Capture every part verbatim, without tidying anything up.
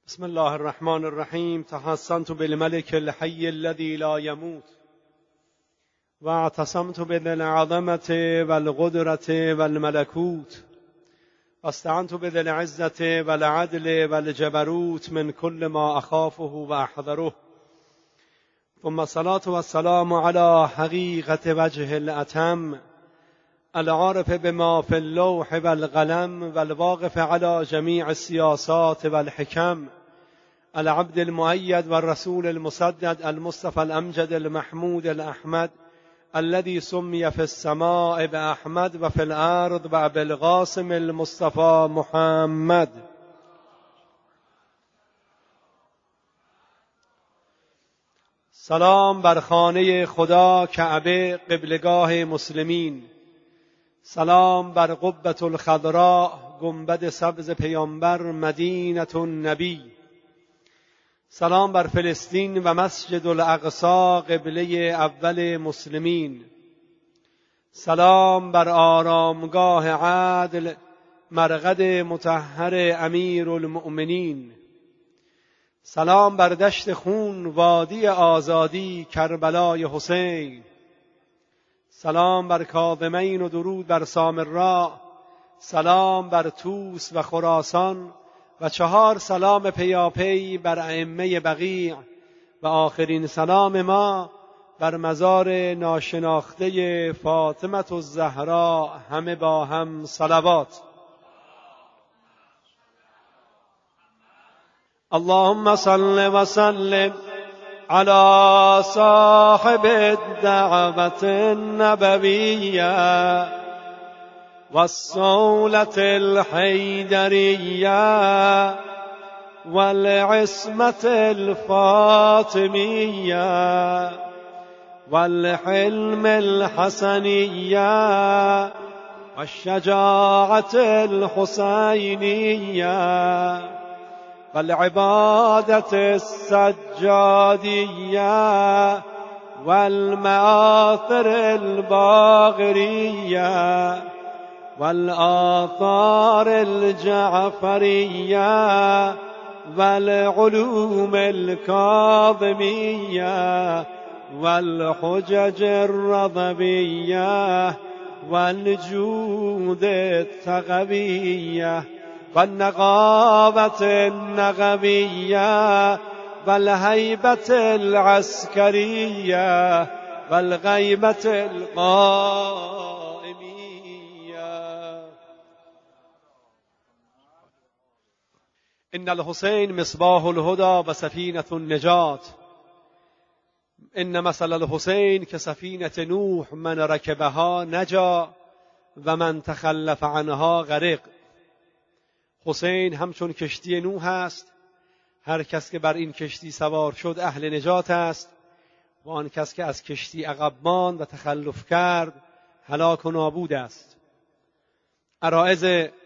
بسم الله الرحمن الرحیم. تحصنت بالملك الحي الذي لا يموت واعتصمت بالعظمة والقدرة والملكوت واستعنت بالعزة والعدل والجبروت من كل ما أخافه وأحذره. ثم الصلاة والسلام على حقيقة وجه الأتم العارف بما في اللوح والقلم والواقف على جميع السياسات والحكم، العبد المؤيد والرسول المسدد المصطفى الأمجد المحمود الأحمد الذي سمي في السماء بأحمد وفي الأرض بأبي القاسم المصطفى محمد. سلام بر خانه خدا کعبه قبلگاه مسلمین، سلام بر قبة الخضراء گنبد سبز پیامبر مدینة النبی، سلام بر فلسطین و مسجد الاقصی قبله اول مسلمین، سلام بر آرامگاه عدل مرقد مطهر امیر المؤمنین، سلام بر دشت خون وادی آزادی کربلای حسین، سلام بر کاظمین و درود بر سامراء، سلام بر طوس و خراسان و چهار سلام پیاپی بر ائمه بقیع و آخرین سلام ما بر مزار ناشناخته فاطمه الزهراء. همه با هم صلوات. اللهم صل وسلم على صاحب الدعوة النبوية والصولة الحيدرية والعصمة الفاطمية والحلم الحسنية والشجاعة الحسينية والعبادة السجادية والمآثر الباغرية والآثار الجعفرية والعلوم الكاظمية والحجج الرضبية والجود التغبية والنقابة النغبية والهيبة العسكرية والغيبة القائمية. إن الحسين مصباح الهدى وسفينة النجاة. إن مثل الحسين كسفينة نوح من ركبها نجا و من تخلف عنها غرق. حسین همچون کشتی نوح است، هر کس که بر این کشتی سوار شد اهل نجات است و آن کس که از کشتی عقب ماند و تخلف کرد هلاک و نابود است. عرایض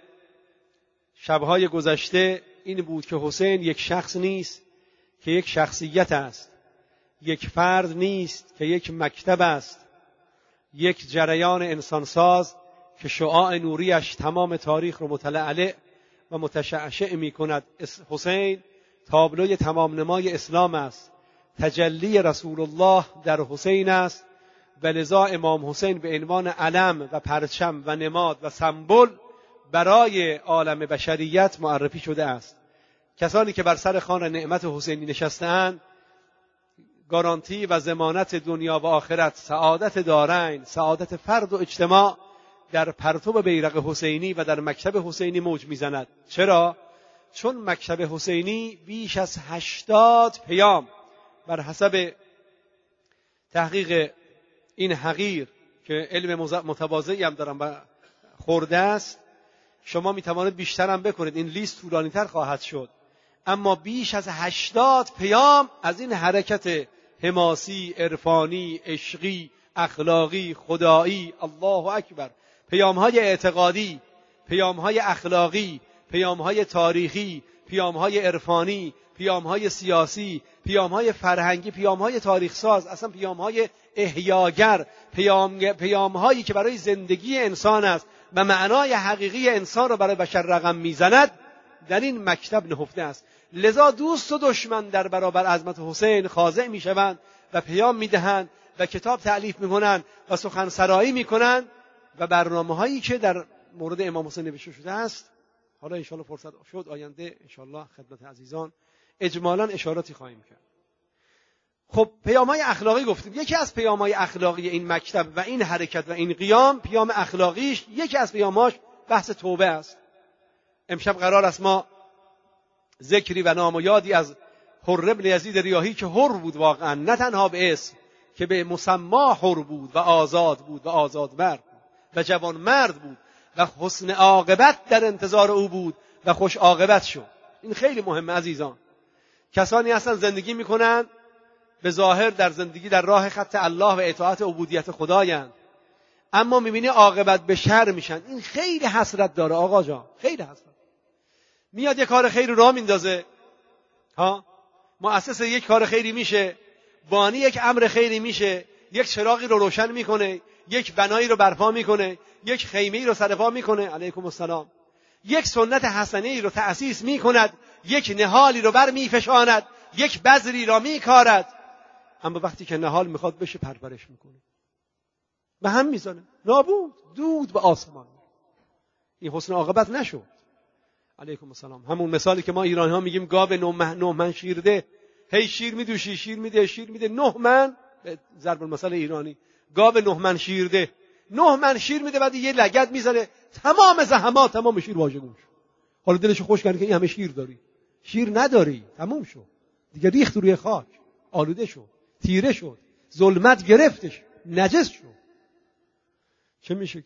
شبهای گذشته این بود که حسین یک شخص نیست که یک شخصیت است، یک فرد نیست که یک مکتب است، یک جریان انسانساز که شعاع نوریش تمام تاریخ رو متلألئ و متشعشع می کند. حسین تابلوی تمام نمای اسلام است، تجلی رسول الله در حسین است و لذا امام حسین به عنوان علم و پرچم و نماد و سمبل برای عالم بشریت معرفی شده است. کسانی که بر سر خوان نعمت حسینی نشسته‌اند گارانتی و ضمانت دنیا و آخرت، سعادت دارین، سعادت فرد و اجتماع در پرتو بیرق حسینی و در مکتب حسینی موج میزند. چرا؟ چون مکتب حسینی بیش از هشتاد پیام بر حسب تحقیق این حقیر که علم متواضعی هم دارم و خورده است، شما میتوانید بیشتر هم بکنید، این لیست طولانی تر خواهد شد، اما بیش از هشتاد پیام از این حرکت حماسی، عرفانی، عشقی، اخلاقی، خدایی، الله اکبر، پیام‌های اعتقادی، پیام‌های اخلاقی، پیام‌های تاریخی، پیام‌های عرفانی، پیام‌های سیاسی، پیام‌های فرهنگی، پیام‌های تاریخ‌ساز، اصلا پیام‌های احیاگر، پیام پیام‌هایی که برای زندگی انسان است و معنای حقیقی انسان را برای بشر رقم می‌زند، در این مکتب نهفته است. لذا دوست و دشمن در برابر عظمت حسین خاضع میشوند و پیام میدهند و کتاب تألیف میکنند و سخن سرایی میکنند و برنامه هایی که در مورد امام حسین نوشته شده است، حالا ان شاءالله فرصت شد آینده ان شاءالله خدمت عزیزان اجمالا اشاراتی خواهیم کرد. خب پیام‌های اخلاقی گفتیم. یکی از پیام‌های اخلاقی این مکتب و این حرکت و این قیام، پیام اخلاقیش یکی از پیام‌هاش بحث توبه است. امشب قرار است ما ذکری و نام و یادی از حر ابن یزید ریاحی که حر بود واقعا، نه تنها به اسم، که به مسما حر بود و آزاد بود و آزادمرد بود و جوان مرد بود و حسن عاقبت در انتظار او بود و خوش عاقبت شد. این خیلی مهمه عزیزان. کسانی هستن زندگی میکنن به ظاهر در زندگی در راه خط الله و اطاعت عبودیت خدایند، اما میبینی عاقبت به شر میشن. این خیلی حسرت داره آقا جان، خیلی حسرت. میاد یک کار خیری راه میندازه، ها، مؤسس یک کار خیری میشه، بانی یک امر خیری میشه، یک چراغی رو روشن میکنه، یک بنایی رو برپا میکنه، یک خیمه‌ای رو سرپا میکنه، علیکم السلام، یک سنت حسنه‌ای رو تأسیس میکند، یک نهالی رو بر میفشاند، یک بذری را میکارد، اما وقتی که نهال میخواد بشه پرورش میکنه، به هم میزنه، نابود، دود به آسمان. این حسن عاقبت نشد. علیکم السلام. همون مثالی که ما ایرانی ها میگیم گاو نه نه من شیرده، هی شیر میدوشی، شیر میده، شیر میده، نه من، به ضرب المثل ایرانی، گاو نه من شیرده، نه من شیر میده، بعد یه لگد میزنه، تمام زحمات تمام شیر واژگون شد. حالا دلشو خوش کرد که این همه شیر داری، شیر نداری، تموم شد دیگه، ریخت روی خاک، آلوده شد، تیره شد، ظلمت گرفتش، نجس شد. چه میشه؟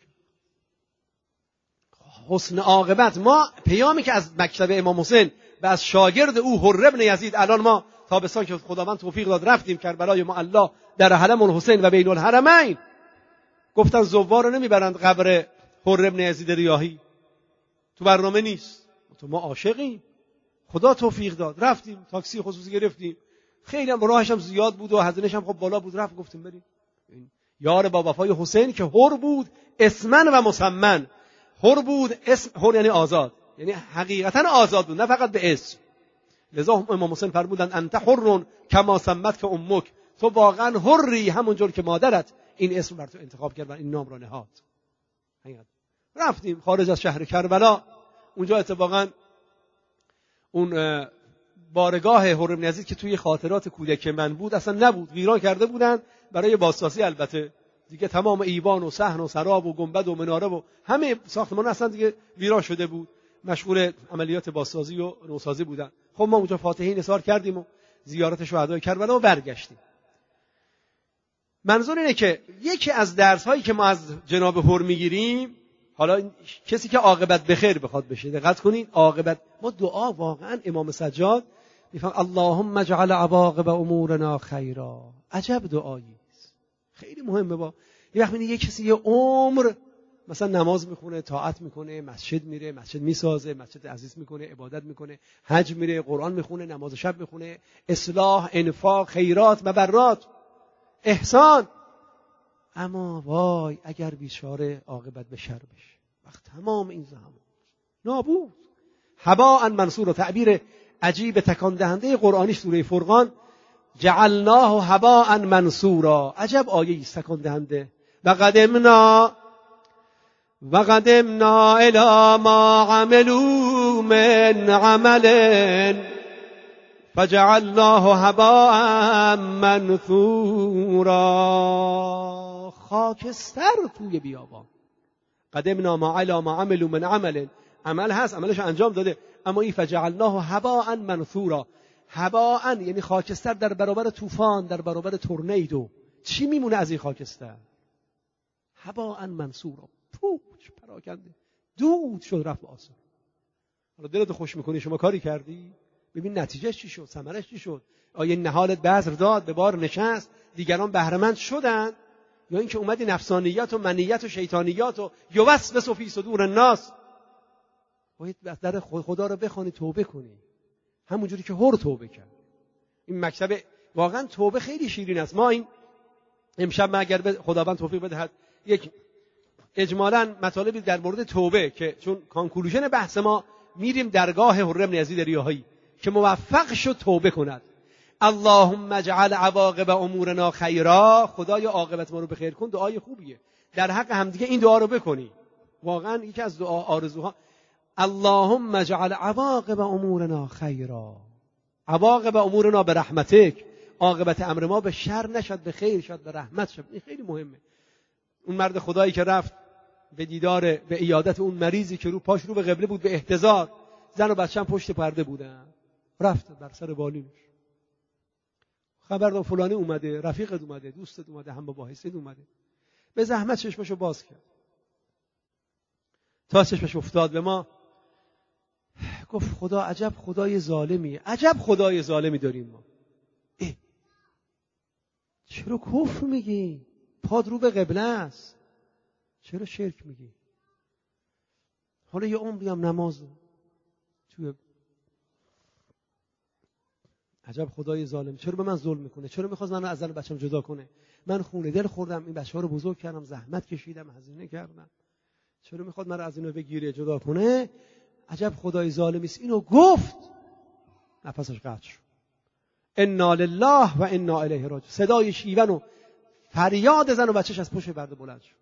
حسن عاقبت. ما پیامی که از مکتب امام حسین و از شاگرد او حر ابن یزید، الان ما تابستان که خداوند توفیق داد رفتیم کربلای معلا در حرم الحسین و بین الحرمین، گفتن زوار رو نمیبرند قبر حر ابن یزید ریاحی، تو برنامه نیست. تو ما عاشقیم، خدا توفیق داد رفتیم، تاکسی خصوصی گرفتیم، خیلی هم راهش هم زیاد بود و هزینه‌ش هم خب بالا بود، رفت گفتیم بریم. یار با وفای حسین که حر بود اسمن و مسمن، حر بود، اسم حر یعنی آزاد، یعنی حقیقتا آزاد بود، نه فقط به اسم. لذا امام حسین فرمودند انت حر کما سمت که امک، تو واقعا حری همونجور که مادرت این اسم بر تو انتخاب کرد و این نام را نهاد. رفتیم خارج از شهر کربلا، اونجا اتفاقا اون بارگاه حر بن یزید که توی خاطرات کودک من بود اصلا نبود، ویران کرده بودن برای بازسازی. البته دیگه تمام ایوان و صحن و سراب و گنبد و مناره و همه ساختمان اصلا دیگه ویران شده بود، مشغول عملیات بازسازی و نوسازی بودن. خب ما اونجا فاتحه نثار کردیم و زیارت شهدای کربلا و برگشتیم. منظور اینه که یکی از درس هایی که ما از جناب حر میگیریم، حالا کسی که عاقبت بخیر بخواد بشه، دقت کنین، عاقبت، ما دعا واقعا امام سجاد میفهم اللهم اجعل عواقب امورنا خیرا، عجب دعایی است، خیلی مهمه. با یه وقت یه کسی یه عمر مثلا نماز میخونه، طاعت میکنه، مسجد میره، مسجد میسازه، مسجد عزیز میکنه، عبادت میکنه، حج میره، قرآن میخونه، نماز شب میخونه، اصلاح، انفاق، خیرات، مبرات، احسان، اما وای اگر بیچاره عاقبت به شر بشه، وقت تمام این زمان نابود، هباء منصور. و تعبیر عجیب تکان دهنده قرآنی سوره فرقان، جعلناه هباء منصورا، عجب آیه است تکان دهنده. و قدمنا و قدمنا الی ما عملوا من عمل فجعلناه هباء منثورا، خاکستر توی بیابان. قدمنا ما الی ما عملوا من عمل، عمل هست، عملش انجام داده، اما این فجعلناه هباء منثورا، هباء یعنی خاکستر در برابر طوفان، در برابر تورنیدو، چی میمونه از این خاکستر؟ هباء منثورا، پوچ پراکنده، دود شد رفت به آسمان. حالا دلت خوش میکنی شما کاری کردی؟ ببین نتیجهش چی شد، ثمرش چی شد. آیا نهالت بذر داد، به بار نشست، دیگران بهره‌مند شدن، یا اینکه اومدی نفسانیت و منیت و شیطانیات و یوسوس فی صدور الناس؟ باید در خدا رو بخوانی، توبه کنی، همونجوری که حر توبه کرد. این مکتب واقعا توبه خیلی شیرین است. ما این امشب ما اگر خداوند توفیق بدهد یک اجمالاً مطالبی در مورد توبه، که چون کانکلوژن بحث ما میریم درگاه حرم بن یزید ریاحی که موفق شد توبه کند. اللهم اجعل عواقب امورنا خیرا، خدای عاقبت ما رو بخیر کن. دعای خوبیه، در حق همدیگه این دعا رو بکنی. واقعا یکی از دعا آرزوها اللهم اجعل عواقب امورنا خیرا، عواقب امورنا به رحمتک، عاقبت امر ما به شر نشد، به خیر شد، به رحمت شد. این خیلی مهمه. اون مرد خدایی که رفت به دیدار، به عیادت اون مریضی که رو پاش رو به قبله بود، به احتضار، زن و بچه‌ام پشت پرده بودن، رفت بر سر بالینش خبر داد فلانی اومده، رفیقت اومده، دوستت اومده، هم با باحثت اومده. به زحمت چشمشو باز کرد. تا چشمش افتاد به ما گفت خدا عجب خدای ظالمیه، عجب خدای ظالمی داریم ما. اه. چرا کفر میگی؟ پاد رو به قبله است، چرا شرک میگی؟ حالا یه عمری هم نماز توی، عجب خدای ظالم، چرا به من ظلم میکنه؟ چرا میخواست منو از زن و بچه‌م جدا کنه؟ من خونه دل خوردم، این بچه‌ها رو بزرگ کردم، زحمت کشیدم، هزینه کردم، چرا میخواد من رو از اینو بگیره، جدا کنه؟ عجب خدای ظالمی است. اینو گفت نفسش قطع شد. انا لله و انا الیه راجعون. صدای شیون و فریاد زن و بچه‌ش از پشت پرده بلند شد.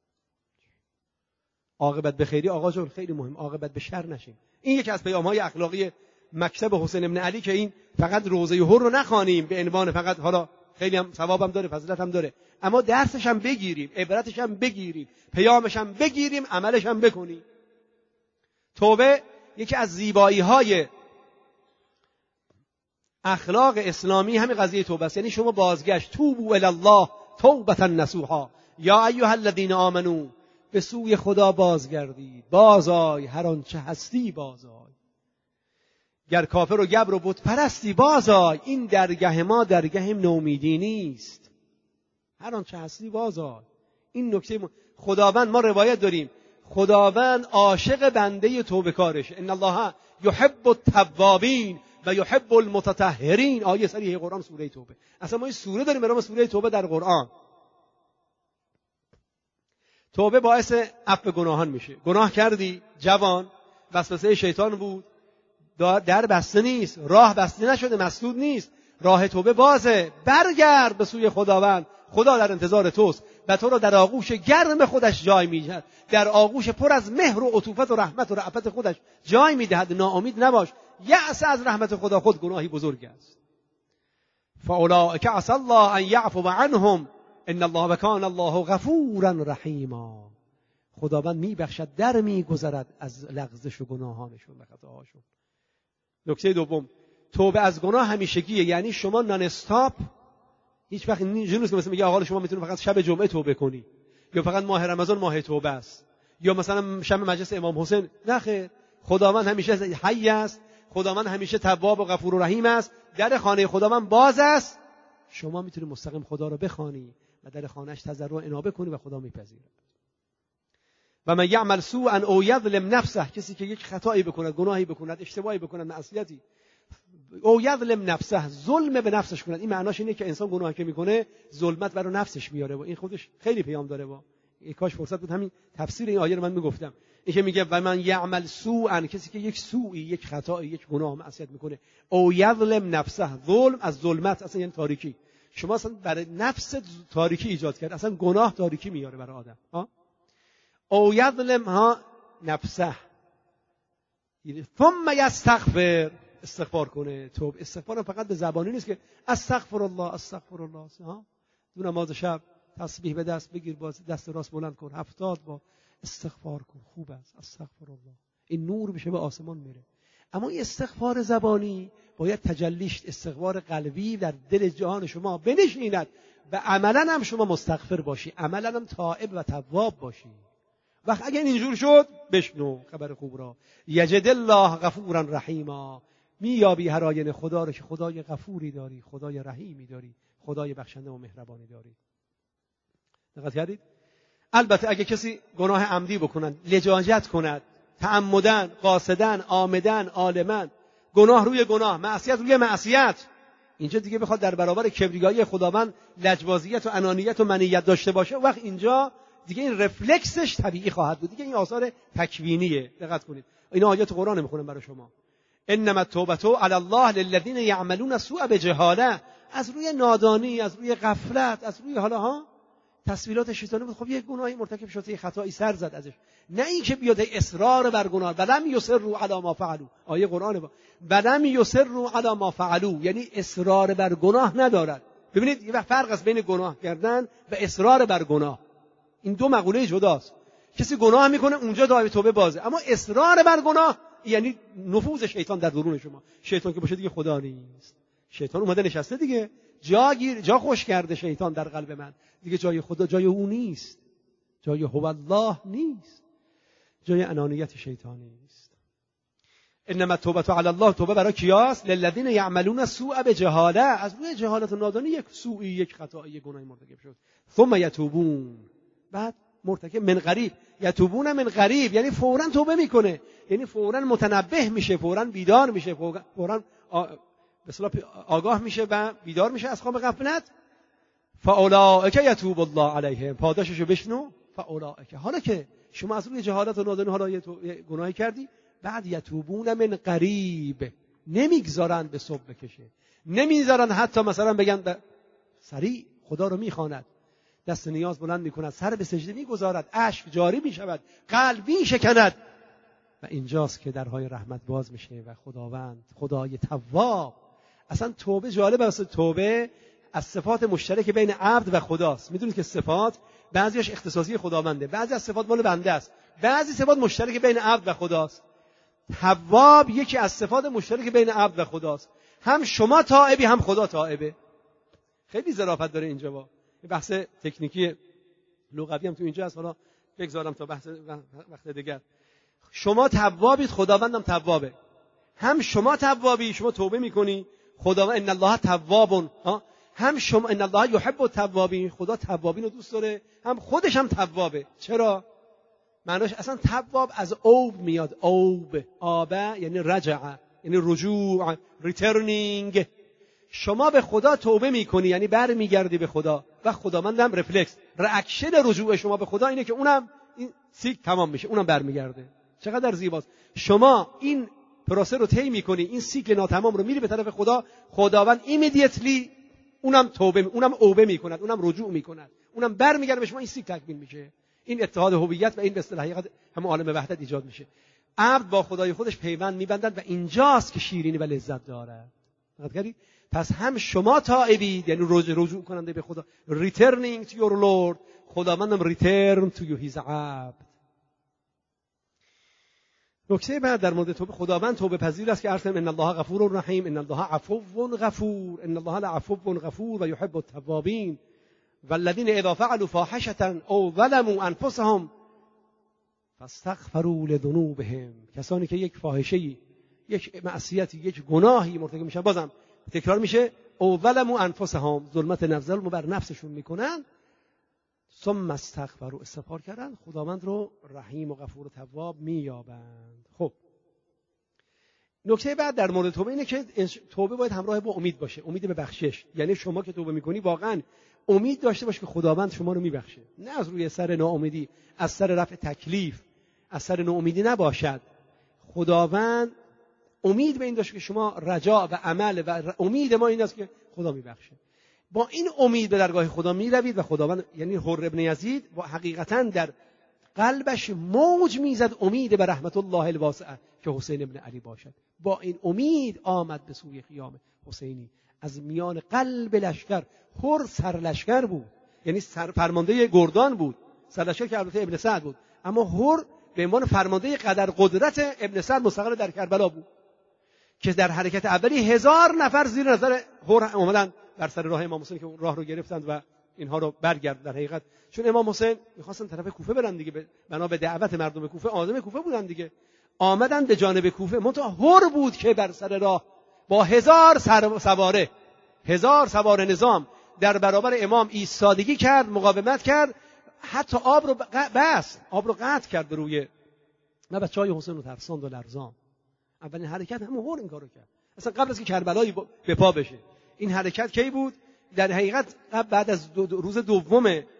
عاقبت به خیری آقا جون خیلی مهم، عاقبت به شر نشیم. این یکی از پیام‌های اخلاقی مکتب حسین ابن علی که این فقط روزه حر رو نخوانیم به عنوان فقط، حالا خیلی هم ثوابم داره، فضیلت هم داره، اما درسش هم بگیریم، عبرتش هم بگیریم، پیامش هم بگیریم، عملش هم بکنیم. توبه یکی از زیبایی‌های اخلاق اسلامی همین قضیه توبه است. یعنی شما بازگشت، توبوا الی الله توبة نصوحا، یا ایها الذین آمنو، به سوی خدا بازگردید، بازآی، هر آنچه هستی بازآی، گر کافر و گبر و بت پرستی بازآی، این درگه ما درگه نومیدی نیست، هر آنچه هستی بازآی. این نکته م... خداوند، ما روایت داریم خداوند عاشق بنده توبه کارش، ان الله یحب التوابین و یحب المتطهرین. آیه صریح قرآن سوره توبه. اصلا ما این سوره داریم به نام سوره توبه در قرآن. توبه باعث عفو گناهان میشه. گناه کردی جوان، وسوسه شیطان بود، در بسته نیست، راه بسته نشده، مسدود نیست، راه توبه بازه، برگرد به سوی خداوند. خدا در انتظار توست و تو رو در آغوش گرم خودش جای میدهد، در آغوش پر از مهر و عطوفت و رحمت و رأفت خودش جای میدهد. ناامید نباش، یأس از رحمت خدا خود گناهی بزرگ است. فاولئک عسى الله ان یعفو عنهم ان الله کان الله غفورا رحیما. خداوند میبخشد، در میگذرد از لغزش و گناهانشون و خطاهاشون. نکته دوم، توبه از گناه همیشگیه. یعنی شما نان استاپ، هیچ وقت اینجوری نیست که مثلا میگه آقا شما میتونید فقط شب جمعه توبه کنی، یا فقط ماه رمضان ماه توبه است، یا مثلا شب مجلس امام حسین. نه خیر، خداوند همیشه حی است، خداوند همیشه تواب و غفور و رحیم است. در خانه خداوند باز است، شما میتونید مستقیم خدا رو بخوانی و در خانه‌اش تضرع و انابه کنی و خدا میپذیره. و من یعمل سوءا او یظلم نفسه، کسی که یک خطایی بکند، گناهی بکند، اشتباهی بکند، معصیتی، او یظلم نفسه، ظلم به نفسش کند. این معناش اینه که انسان گناه که میکنه ظلمت برای نفسش میاره و این خودش خیلی پیام داره. با این کاش فرصت بود همین تفسیر این آیه رو من میگفتم. این که میگه و من یعمل سوءا، کسی که یک سوئی، یک خطایی، یک گناه، معصیت میکنه، او یظلم نفسه، ظلم از ظلمت اصلا یعنی تاریکی. شما اصلا برای نفس تاریکی ایجاد کرد، اصلا گناه تاریکی میاره برای آدم. ها او یظلم ها نفسه، ثم یستغفر، استغفار کنه. توبه استغفار فقط به زبانی نیست که استغفر الله استغفر الله. ها دو نماز شب تسبیح به دست بگیر، باز دست راست بلند کن، هفتاد با استغفار کن، خوب است استغفر الله. این نور میشه به آسمان میره. اما این استغفار زبانی باید تجلیش استغفار قلبی در دل جهان شما بنشیند و عملا هم شما مستغفر باشی، عملا هم تائب و تواب باشی. وقت اگر اینجور شد، بشنو خبر خوب را، یجد الله غفورا رحیما، میابی هر آینه خدا رو که خدای غفوری داری، خدای رحیمی داری، خدای بخشنده و مهربانی داری. دقت کردید؟ البته اگه کسی گناه عمدی بکنند، لجاجت کند، تعمدن، قاصدن، عامدن، عالمن، گناه روی گناه، معصیت روی معصیت، اینجا دیگه بخواد در برابر کبریایی خداوند لجبازیت و انانیت و منیت داشته باشه، وقت اینجا دیگه این رفلکسش طبیعی خواهد بود. دیگه این آثار تکوینیه. دقت کنید. این آیات قرآن میخونم برای شما. انما التوبه علی الله للذین یعملون السوء بجهاله. از روی نادانی، از روی غفلت، از روی حالا ها تسویلات شیطانی بود. خب یک گناهی مرتکب شده، یک خطایی سر زد ازش، نه اینکه بیاد اصرار بر گناه. بلم یصروا علی ما فعلوا. آیه قرآنه. با بلم یصروا علی ما فعلوا یعنی اصرار بر گناه ندارد. ببینید یه فرق است بین گناه کردن و اصرار بر گناه. این دو مقوله جداست. کسی گناه میکنه اونجا دایره توبه بازه، اما اصرار بر گناه یعنی نفوذ شیطان در درون شما. شیطان که باشه دیگه خدا نیست. شیطان اومده نشسته دیگه، جا گیر جا خوش کرده شیطان در قلب من. دیگه جای خدا جای او نیست. جای هو الله نیست. جای انانیت شیطانی است. انما التوبه علی الله. توبه برای کیاست؟ للذین یعملون السوء بجهاله. از روی جهالت و نادانی یک سوئی، یک خطایی، یک گناهی مرتکب شد. ثم یتوبون. بعد مرتکب من قریب. یتوبون من قریب یعنی فوراً توبه میکنه، یعنی فوراً متنبه میشه، فوراً بیدار میشه، فوراً به اصطلاح آگاه میشه و بیدار میشه از خواب غفلت. فاولئک یتوب الله علیهم. پاداششو بشنو. فاولئک. حالا که شما از روی جهالت و نادانی حالا یه گناهی کردی، بعد یتوبون من قریب، نمیگذارن به صبح بکشه، نمیذارن حتی مثلا بگن سریع خدا رو میخواند، دست نیاز بلند میکند، سر به سجده میگذارد، اشک جاری میشود، قلب میشکند. و اینجاست که درهای رحمت باز میشه و خداوند خدای تواب. اصلا توبه جالب است. توبه از صفات مشترک بین عبد و خداست. میدونید که صفات بعضیش اختصاصی خداونده، بعضی از صفات مال بنده است، بعضی صفات مشترک بین عبد و خداست. تواب یکی از صفات مشترک بین عبد و خداست. هم شما تائبی هم خدا تائبه. خیلی ظرافت داره اینجا. با بحث تکنیکی لغوی هم تو اینجا هست، حالا بگذارم تا بحث وقت دیگر. شما توابید، خداوندم توابه. هم شما توابی، شما توبه میکنی، خداوند ان الله تواب. هم شما ان الله یحب التوابین، خدا توابین رو دوست داره، هم خودش هم توابه. چرا؟ معناش اصلا تواب از اوب میاد. اوب آبه یعنی رجع، یعنی رجوع، ریترنینگ. شما به خدا توبه میکنی یعنی بر میگردی به خدا و خداوندم رفلکس ریاکشن رجوع شما به خدا اینه که اونم این سیک تمام میشه، اونم برمیگرده. چقدر زیباست. شما این پروسه رو طی میکنی، این سیکل ناتمام رو میری به طرف خدا، خداوند ایمیدیتلی اونم توبه، اونم اوبه میکند، اونم رجوع میکند، اونم برمیگرده به شما. این سیکل تکمیل میشه. این اتحاد هویت و این به اصطلاح حقیقت هم عالم وحدت ایجاد میشه. عبد با خدای خودش پیوند میبندد و اینجاست که شیرینی و لذت داره. دقت پس هم شما تائبید یعنی رجوع کننده به خدا، returning to your Lord، خداوندم return to you his عبد. نکته بعد در مورد توبه، خداوند توبه پذیر است که عرض ان الله غفور رحیم، ان الله عفو غفور، ان الله لعفو غفور و یحب التوابین والذین اذا فعلوا فاحشة او ظلموا انفسهم فاستغفروا لذنوبهم. کسانی که یک فاحشه‌ای، یک معصیتی، یک گناهی مرتکب میشن، بازم تکرار میشه، او ظلموا انفسهم، ظلمت نفس، ظلم بر نفسشون میکنن، ثم استغفروا، استغفار کردن، خداوند رو رحیم و غفور و تواب مییابند. خب نکته بعد در مورد توبه اینه که توبه باید همراه با امید باشه، امید به بخشش. یعنی شما که توبه میکنی واقعا امید داشته باش که خداوند شما رو میبخشه، نه از روی سر ناامیدی، از سر رفع تکلیف، از سر ناامیدی نباشد. خداوند امید به این داشته که شما رجا و عمل و امید ما این است که خدا میبخشه. با این امید به درگاه خدا میروید و خداوند، یعنی حر ابن یزید با حقیقتا در قلبش موج میزد امید به رحمت الله الواسعه که حسین ابن علی باشد. با این امید آمد به سوی خیام حسینی. از میان قلب لشکر، حر سرلشکر بود، یعنی سر فرمانده گردان بود، سرلشکر که البته ابن سعد بود، اما حر به عنوان فرمانده قدر قدرت ابن سعد مستقر در کربلا بود که در حرکت اولی هزار نفر زیر نظر حر اومدن بر سر راه امام حسین که راه رو گرفتند و اینها رو برگرد. در حقیقت چون امام حسین می‌خواستن طرف کوفه برن دیگه، بنا به دعوت مردم کوفه، عازم کوفه بودن دیگه، آمدن به جانب کوفه. منتها حر بود که بر سر راه با هزار سواره، هزار سوار نظام در برابر امام ایستادگی کرد، مقاومت کرد، حتی آب رو بس آب رو قطع کرد به روی نه بچهای حسین رو ترساند و لرزان. اولین حرکت همون حر این کارو کرد، اصلا قبل از که کربلایی به پا بشه. این حرکت کی بود؟ در حقیقت بعد از دو دو روز دوم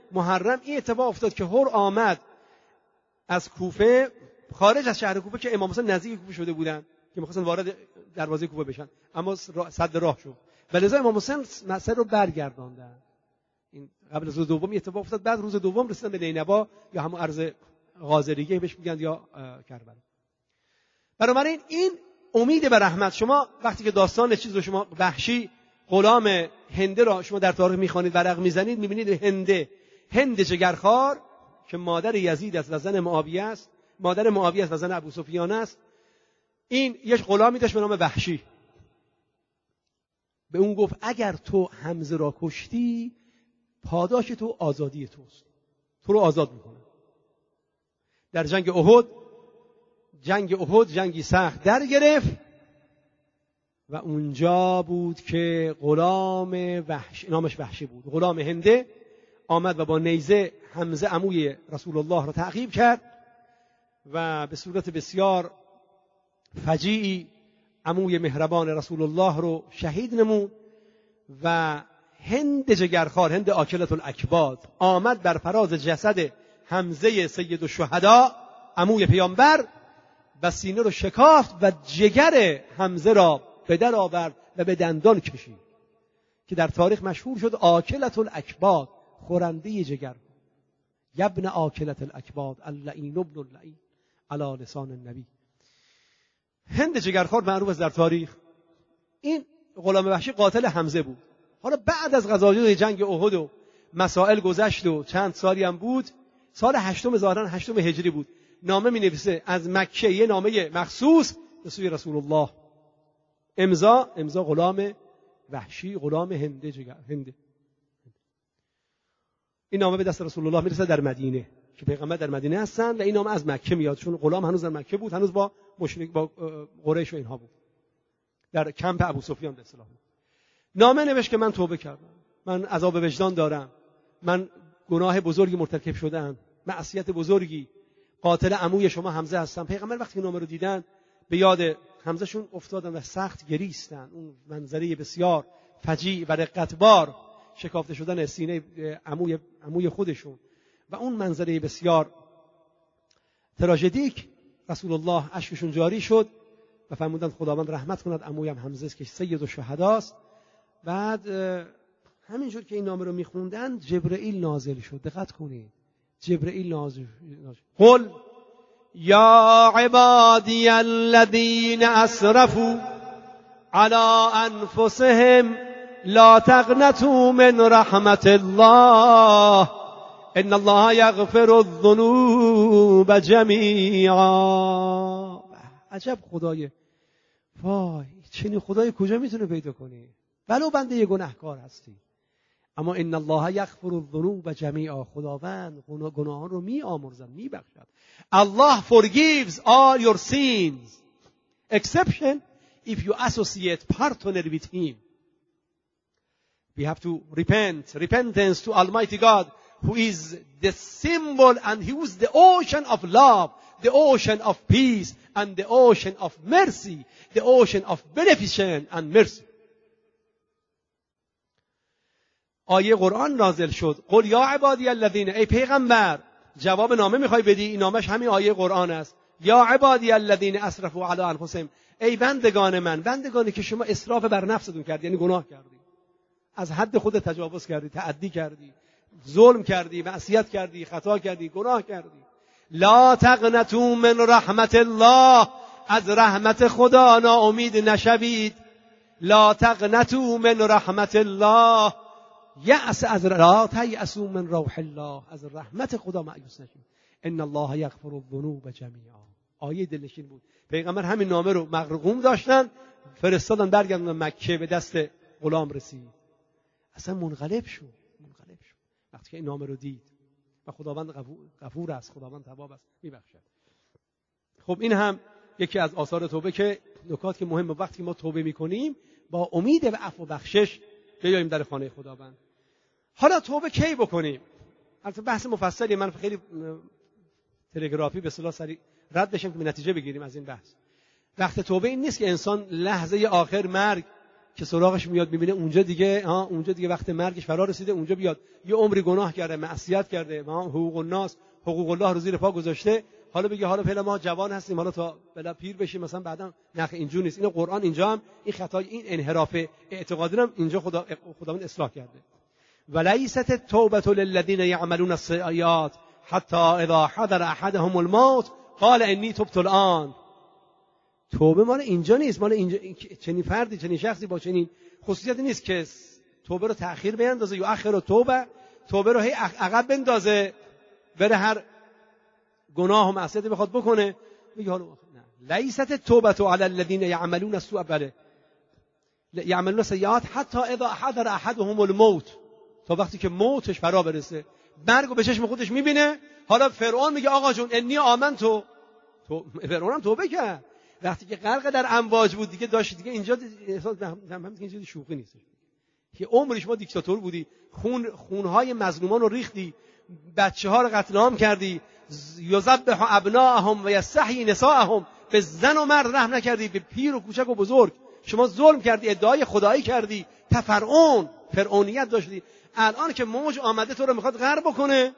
محرم این اتفاق افتاد که هر آمد از کوفه، خارج از شهر کوفه که امام حسین نزدیک کوفه شده بودن که می‌خواستن وارد دروازه کوفه بشن، اما صد راه شد و لذا امام حسین مسیر رو برگرداندن. این قبل از روز دوم اتفاق افتاد. بعد روز دوم رسیدن به نینوا یا همون ارض غازریه بهش میگن یا کربلا. بنابراین این امید به رحمت. شما وقتی که داستان چیز رو شما وحشی غلام هنده را شما در تاریخ میخوانید، ورق میزنید، میبینید هنده هند جگرخوار که مادر یزید است و زن معاویه است، مادر معاویه است و زن ابو سفیان است. این یک غلامی داشت به نام وحشی. به اون گفت اگر تو حمزه را کشتی پاداش تو آزادی توست، تو رو آزاد میکنه. در جنگ احد، جنگ احد جنگی سخت در گرفت و اونجا بود که غلام وحشی، نامش وحشی بود، غلام هنده آمد و با نیزه حمزه عموی رسول الله را تعقیب کرد و به صورت بسیار فجیعی عموی مهربان رسول الله رو شهید نمود و هند جگرخوار، هند آکلة الاکباد، آمد بر فراز جسد حمزه سید الشهدا عموی پیامبر و سینه رو شکافت و جگر حمزه را به در آورد و به دندان کشید که در تاریخ مشهور شد آکلة الاکباد، خورنده جگر. یبن آکلة الاکباد اللعین ابن اللعین علی لسان النبی. هند جگرخوار معروف است در تاریخ. این غلام وحشی قاتل حمزه بود. حالا بعد از غزوات جنگ احد و مسائل گذشت و چند سالی هم بود، سال هشتم ظاهرا هشتم هجری بود، نامه می نویسه از مکه، یه نامه مخصوص به سوی رسول الله، امضا امضا غلام وحشی، غلام هند جگر هند. این نامه به دست رسول الله میرسه در مدینه که پیغمبر در مدینه هستن و این نامه از مکه میاد، چون غلام هنوز در مکه بود، هنوز با مشرک با قریش و اینها بود، در کمپ ابو سفیان به اصطلاح. نامه نوشت که من توبه کردم، من عذاب وجدان دارم، من گناه بزرگی مرتکب شدم، معصیت بزرگی، قاتل عموی شما حمزه هستم. پیغمبر وقتی نامه رو دیدن به یاد حمزه شون افتادن و سخت گریستن. اون منظره بسیار فجیع و رقتبار، شکافته شدن سینه عموی عموی خودشون و اون منظره بسیار تراژدیک، رسول الله اشکشون جاری شد و فرمودند خداوند رحمت کند عمویم حمزه است که سید الشهداست. بعد همینجور که این نامه رو میخوندن جبرئیل نازل شد. دقت کنید، جبرئیل نازل شد. قل یا عبادی الذین اسرفوا علی انفسهم لا تقنطوا من رحمت الله ان الله یغفر الذنوب جمیعا. عجب خدای، وای چنین خدای کجا میتونه پیدا کنی؟ ولو بنده یه گناهکار هستی، اما ان الله یغفر الذنوب جمیعا، خداوند گناهان رو میآمرزد، میبخشد. Allah forgives all your sins exception if you associate partner with him. We have to repent, repentance to Almighty God, who is the symbol and who is the ocean of love, the ocean of peace and the ocean of mercy, the ocean of beneficence and mercy. آیه قرآن نازل شد. قل یا عبادی الذین، ای پیغمبر جواب نامه میخوای بدی، این نامش همین آیه قرآن است. یا عبادی الذین اسرفوا علی انفسهم، ای بندگان من، بندگانی که شما اسراف بر نفستون کردی، یعنی گناه کردی، از حد خود تجاوز کردی، تعدی کردی، ظلم کردی، معصیت کردی، خطا کردی، گناه کردی. لا تقنطوا من رحمت الله، از رحمت خدا ناامید نشوید. لا تقنطوا من رحمت الله، یأس از لا تیأسوا من روح الله، از رحمت خدا مایوس نشید. ان الله یغفر الذنوب جمیعا. آیه دلنشین بود. پیغمبر همین نامه رو مغرقوم داشتن، فرستادن برگردوندن مکه، به دست غلام رسید. اصلا منقلب شد، منقلب شد وقتی که این نامه رو دید و خداوند غفور, غفور است، خداوند تواب است، میبخشد. خب این هم یکی از آثار توبه که نکات که مهمه، وقتی ما توبه میکنیم با امید به عفو و بخشش بیاییم در خانه خداوند. حالا توبه کی بکنیم؟ البته بحث مفصلی، من خیلی تلگرافی به اصطلاح سریع رد بشم که نتیجه بگیریم از این بحث. وقت توبه این نیست که انسان لحظه آخر مرگ که سراغش میاد میبینه اونجا دیگه ها اونجا دیگه وقت مرگش فرا رسیده، اونجا بیاد یه عمری گناه کرده، معصیت کرده، ما حقوق الناس حقوق الله رو زیر پا گذاشته، حالا بگه حالا فعلا ما جوان هستیم، حالا تا بلا پیر بشیم مثلا بعدا نخ اینجوری نیست. اینو قرآن اینجا هم این خطای این انحراف اعتقادی رو اینجا خدا خداوند اصلاح کرده. ولیست التوبة للذین یعملون السیئات حتی اذا حضر احدهم الموت قال انی تبت الان. توبه مال اینجا نیست، مال اینجا چنین فردی چنین شخصی با چنین خصوصیتی نیست که توبه رو تأخیر بیندازه یا اخر توبه، توبه رو هی عقب بندازه بره هر گناه و معصیتی بخواد بکنه میگه حالا نه. لیست التوبة علی الذین یعملون السوء بله یعملون السیئات حتی اذا حضر احدهم الموت، تا وقتی که موتش فرا برسه، مرگو به چشم خودش میبینه. حالا فرعون میگه آقا جون انی آمنتو، تو فرعون هم توبه کرد وقتی که غرق در امواج بود دیگه، داشت دیگه اینجا احساس هم که اینجوری شوخی نیست که عمرش ما دیکتاتور بودی، خون خونهای مظلومان رو ریختی، بچه‌ها رو قتل عام کردی، یذبح ابناءهم و یستحیی نساءهم، به زن و مرد رحم نکردی، به پیر و کوچک و بزرگ شما ظلم کردی، ادعای خدایی کردی، تفرعون فرعونیت داشتی. الان که موج آمده تو رو میخواد غرق بکنه،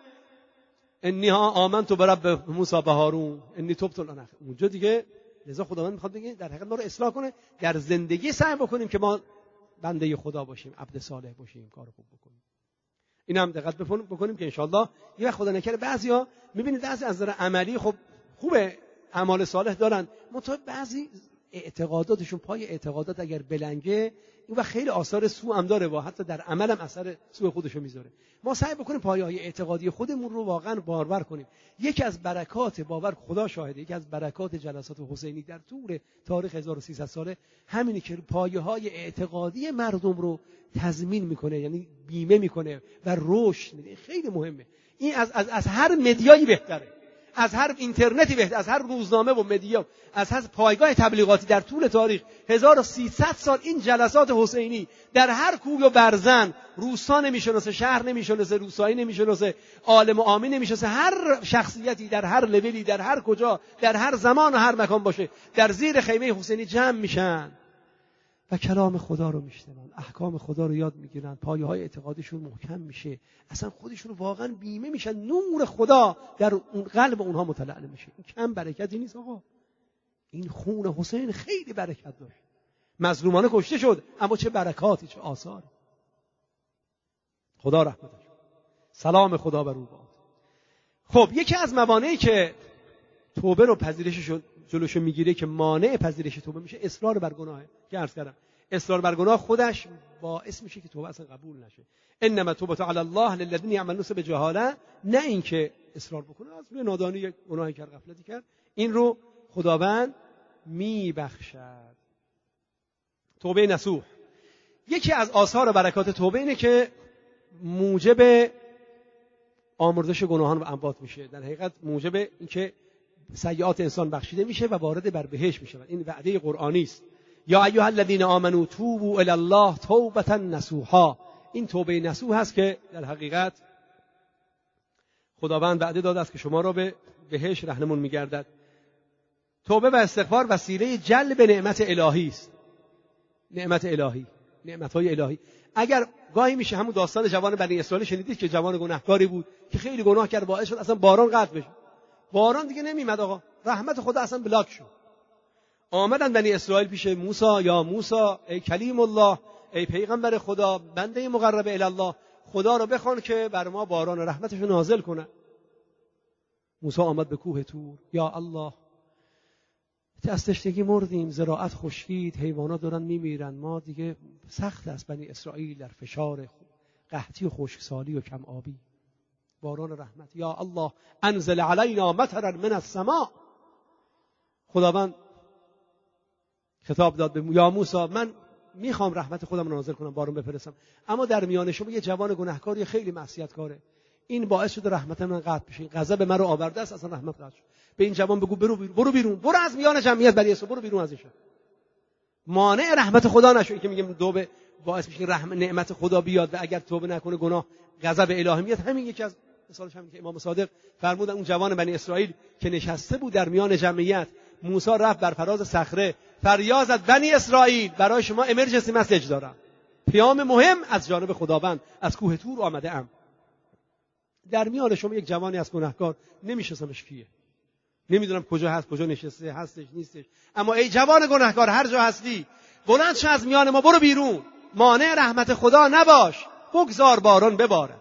انی ها آمنت برب موسی و هارون انی تبت الان. اونجا دیگه لذا خداوند میخواد بگه در حقیقت ما رو اصلاح کنه، در زندگی سعی بکنیم که ما بنده خدا باشیم، عبد صالح باشیم، کار خوب بکنیم. این هم دقت بکنیم که انشالله یه وقت خدا نکره بعضیا میبینید بعضی از نظر عملی خب خوبه، اعمال صالح دارن، منتها بعضی اعتقاداتشون پای اعتقادات اگر بلنگه این وقت خیلی آثار سو هم داره و حتی در عمل هم اثر سو خودشو میذاره. ما سعی بکنیم پایه‌های اعتقادی خودمون رو واقعا بارور کنیم. یکی از برکات باور خدا شاهده، یکی از برکات جلسات حسینی در طول تاریخ هزار و سیصد ساله همینی که پایه‌های اعتقادی مردم رو تضمین میکنه، یعنی بیمه میکنه و رشد میده. خیلی مهمه. این از از از هر مدیایی بهتره، از هر اینترنتی بهتر، از هر روزنامه و مدیا، از هر پایگاه تبلیغاتی در طول تاریخ هزار و سیصد سال. این جلسات حسینی در هر کوی و برزن، روستا نمیشناسه، شهر نمیشناسه، روسایی نمیشناسه، عالم و عامی نمیشناسه، هر شخصیتی در هر لولی در هر کجا در هر زمان و هر مکان باشه در زیر خیمه حسینی جمع میشن و کلام خدا رو میشنون، احکام خدا رو یاد میگیرن، پایه‌های اعتقادشون محکم میشه، اصلا خودشون واقعا بیمه میشن، نور خدا در اون قلب اونها متلألم میشه. این کم برکتی نیست آقا. این خون حسین خیلی برکت داشت، مظلومانه کشته شد اما چه برکاتی، چه آثاری. خدا رحمتش، سلام خدا بر او باد. خب یکی از موانعی که توبه رو پذیرشش جلوشو میگیره که مانع پذیرش توبه میشه، اصرار بر گناهه که عرض کردم. اصرار بر گناه خودش باعث میشه که توبه اصلا قبول نشه. انما توبه علی الله للذین یعملون بجهاله، نه اینکه اصرار بکنه از روی نادانی گناهی کرد، غفلتی کرد، این رو خداوند میبخشد. توبه نصوح یکی از آثار و برکات توبه اینه که موجب آمرزش گناهان و انبات میشه، در حقیقت موجب اینکه سیئات انسان بخشیده میشه و وارد بر بهشت میشه. این وعده قرآنی است. یا ایها الذین آمنوا توبوا الی الله توبة نصوحا. این توبه نصوح هست که در حقیقت خداوند وعده داده است که شما را به بهشت رهنمون میگردد. توبه و استغفار وسیله جلب نعمت الهی است. نعمت الهی، نعمت‌های الهی. اگر گاهی میشه همون داستان جوان بنی اسرائیل شنیدید که جوان گناهکاری بود که خیلی گناه کرد، باعث شد اصلا باران قطع بشه. باران دیگه نمیمد آقا، رحمت خدا اصلا بلاک شد. آمدن بنی اسرائیل پیش موسی، یا موسی ای کلیم الله، ای پیغمبر خدا، بنده مقرب الی الله، خدا رو بخوان که بر ما باران رحمتش رو نازل کنه. موسی آمد به کوه طور، یا الله از تشنگی مردیم، زراعت خشکید، حیوانات دارن میمیرن، ما دیگه سخت است بنی اسرائیل در فشار قحطی و خشکسالی و کم آبی، باران رحمت، یا الله انزل علینا مطرا من السماء. خداوند خطاب داد به یا موسی، من میخوام رحمت خودم رو نازل کنم، بارون بفرستم، اما در میان شما یه جوان گناهکاری خیلی معصیتکاره، این باعث شده رحمت من قطع بشه، غضب من رو آورده است، اصلا رحمت قطع شد. به این جوان بگو برو بیرون، برو بیرون، برو از میان جمعیت بنی اسرائیل، برو بیرون ازش، مانع رحمت خدا نشو. این که میگم توبه باعث میشه رحمت نعمت خدا بیاد و اگر توبه نکنه گناه غضب الهی میاد. همین یکی از مثالش همین که امام صادق فرمودن اون جوان بنی اسرائیل که نشسته بود در میان جمعیت، موسی رفت بر فراز صخره فریاد زد بنی اسرائیل برای شما امرجنسی مسیج دارم، پیام مهم از جانب خداوند، از کوه طور آمده ام. در میان شما یک جوانی از گناهکار، نمیشناسمش کیه، نمیدونم کجا هست، کجا نشسته، هستش نیستش، اما ای جوان گناهکار هر جا هستی بلند شو از میان ما، برو بیرون، مانع رحمت خدا نباش، بگذار باران بباره.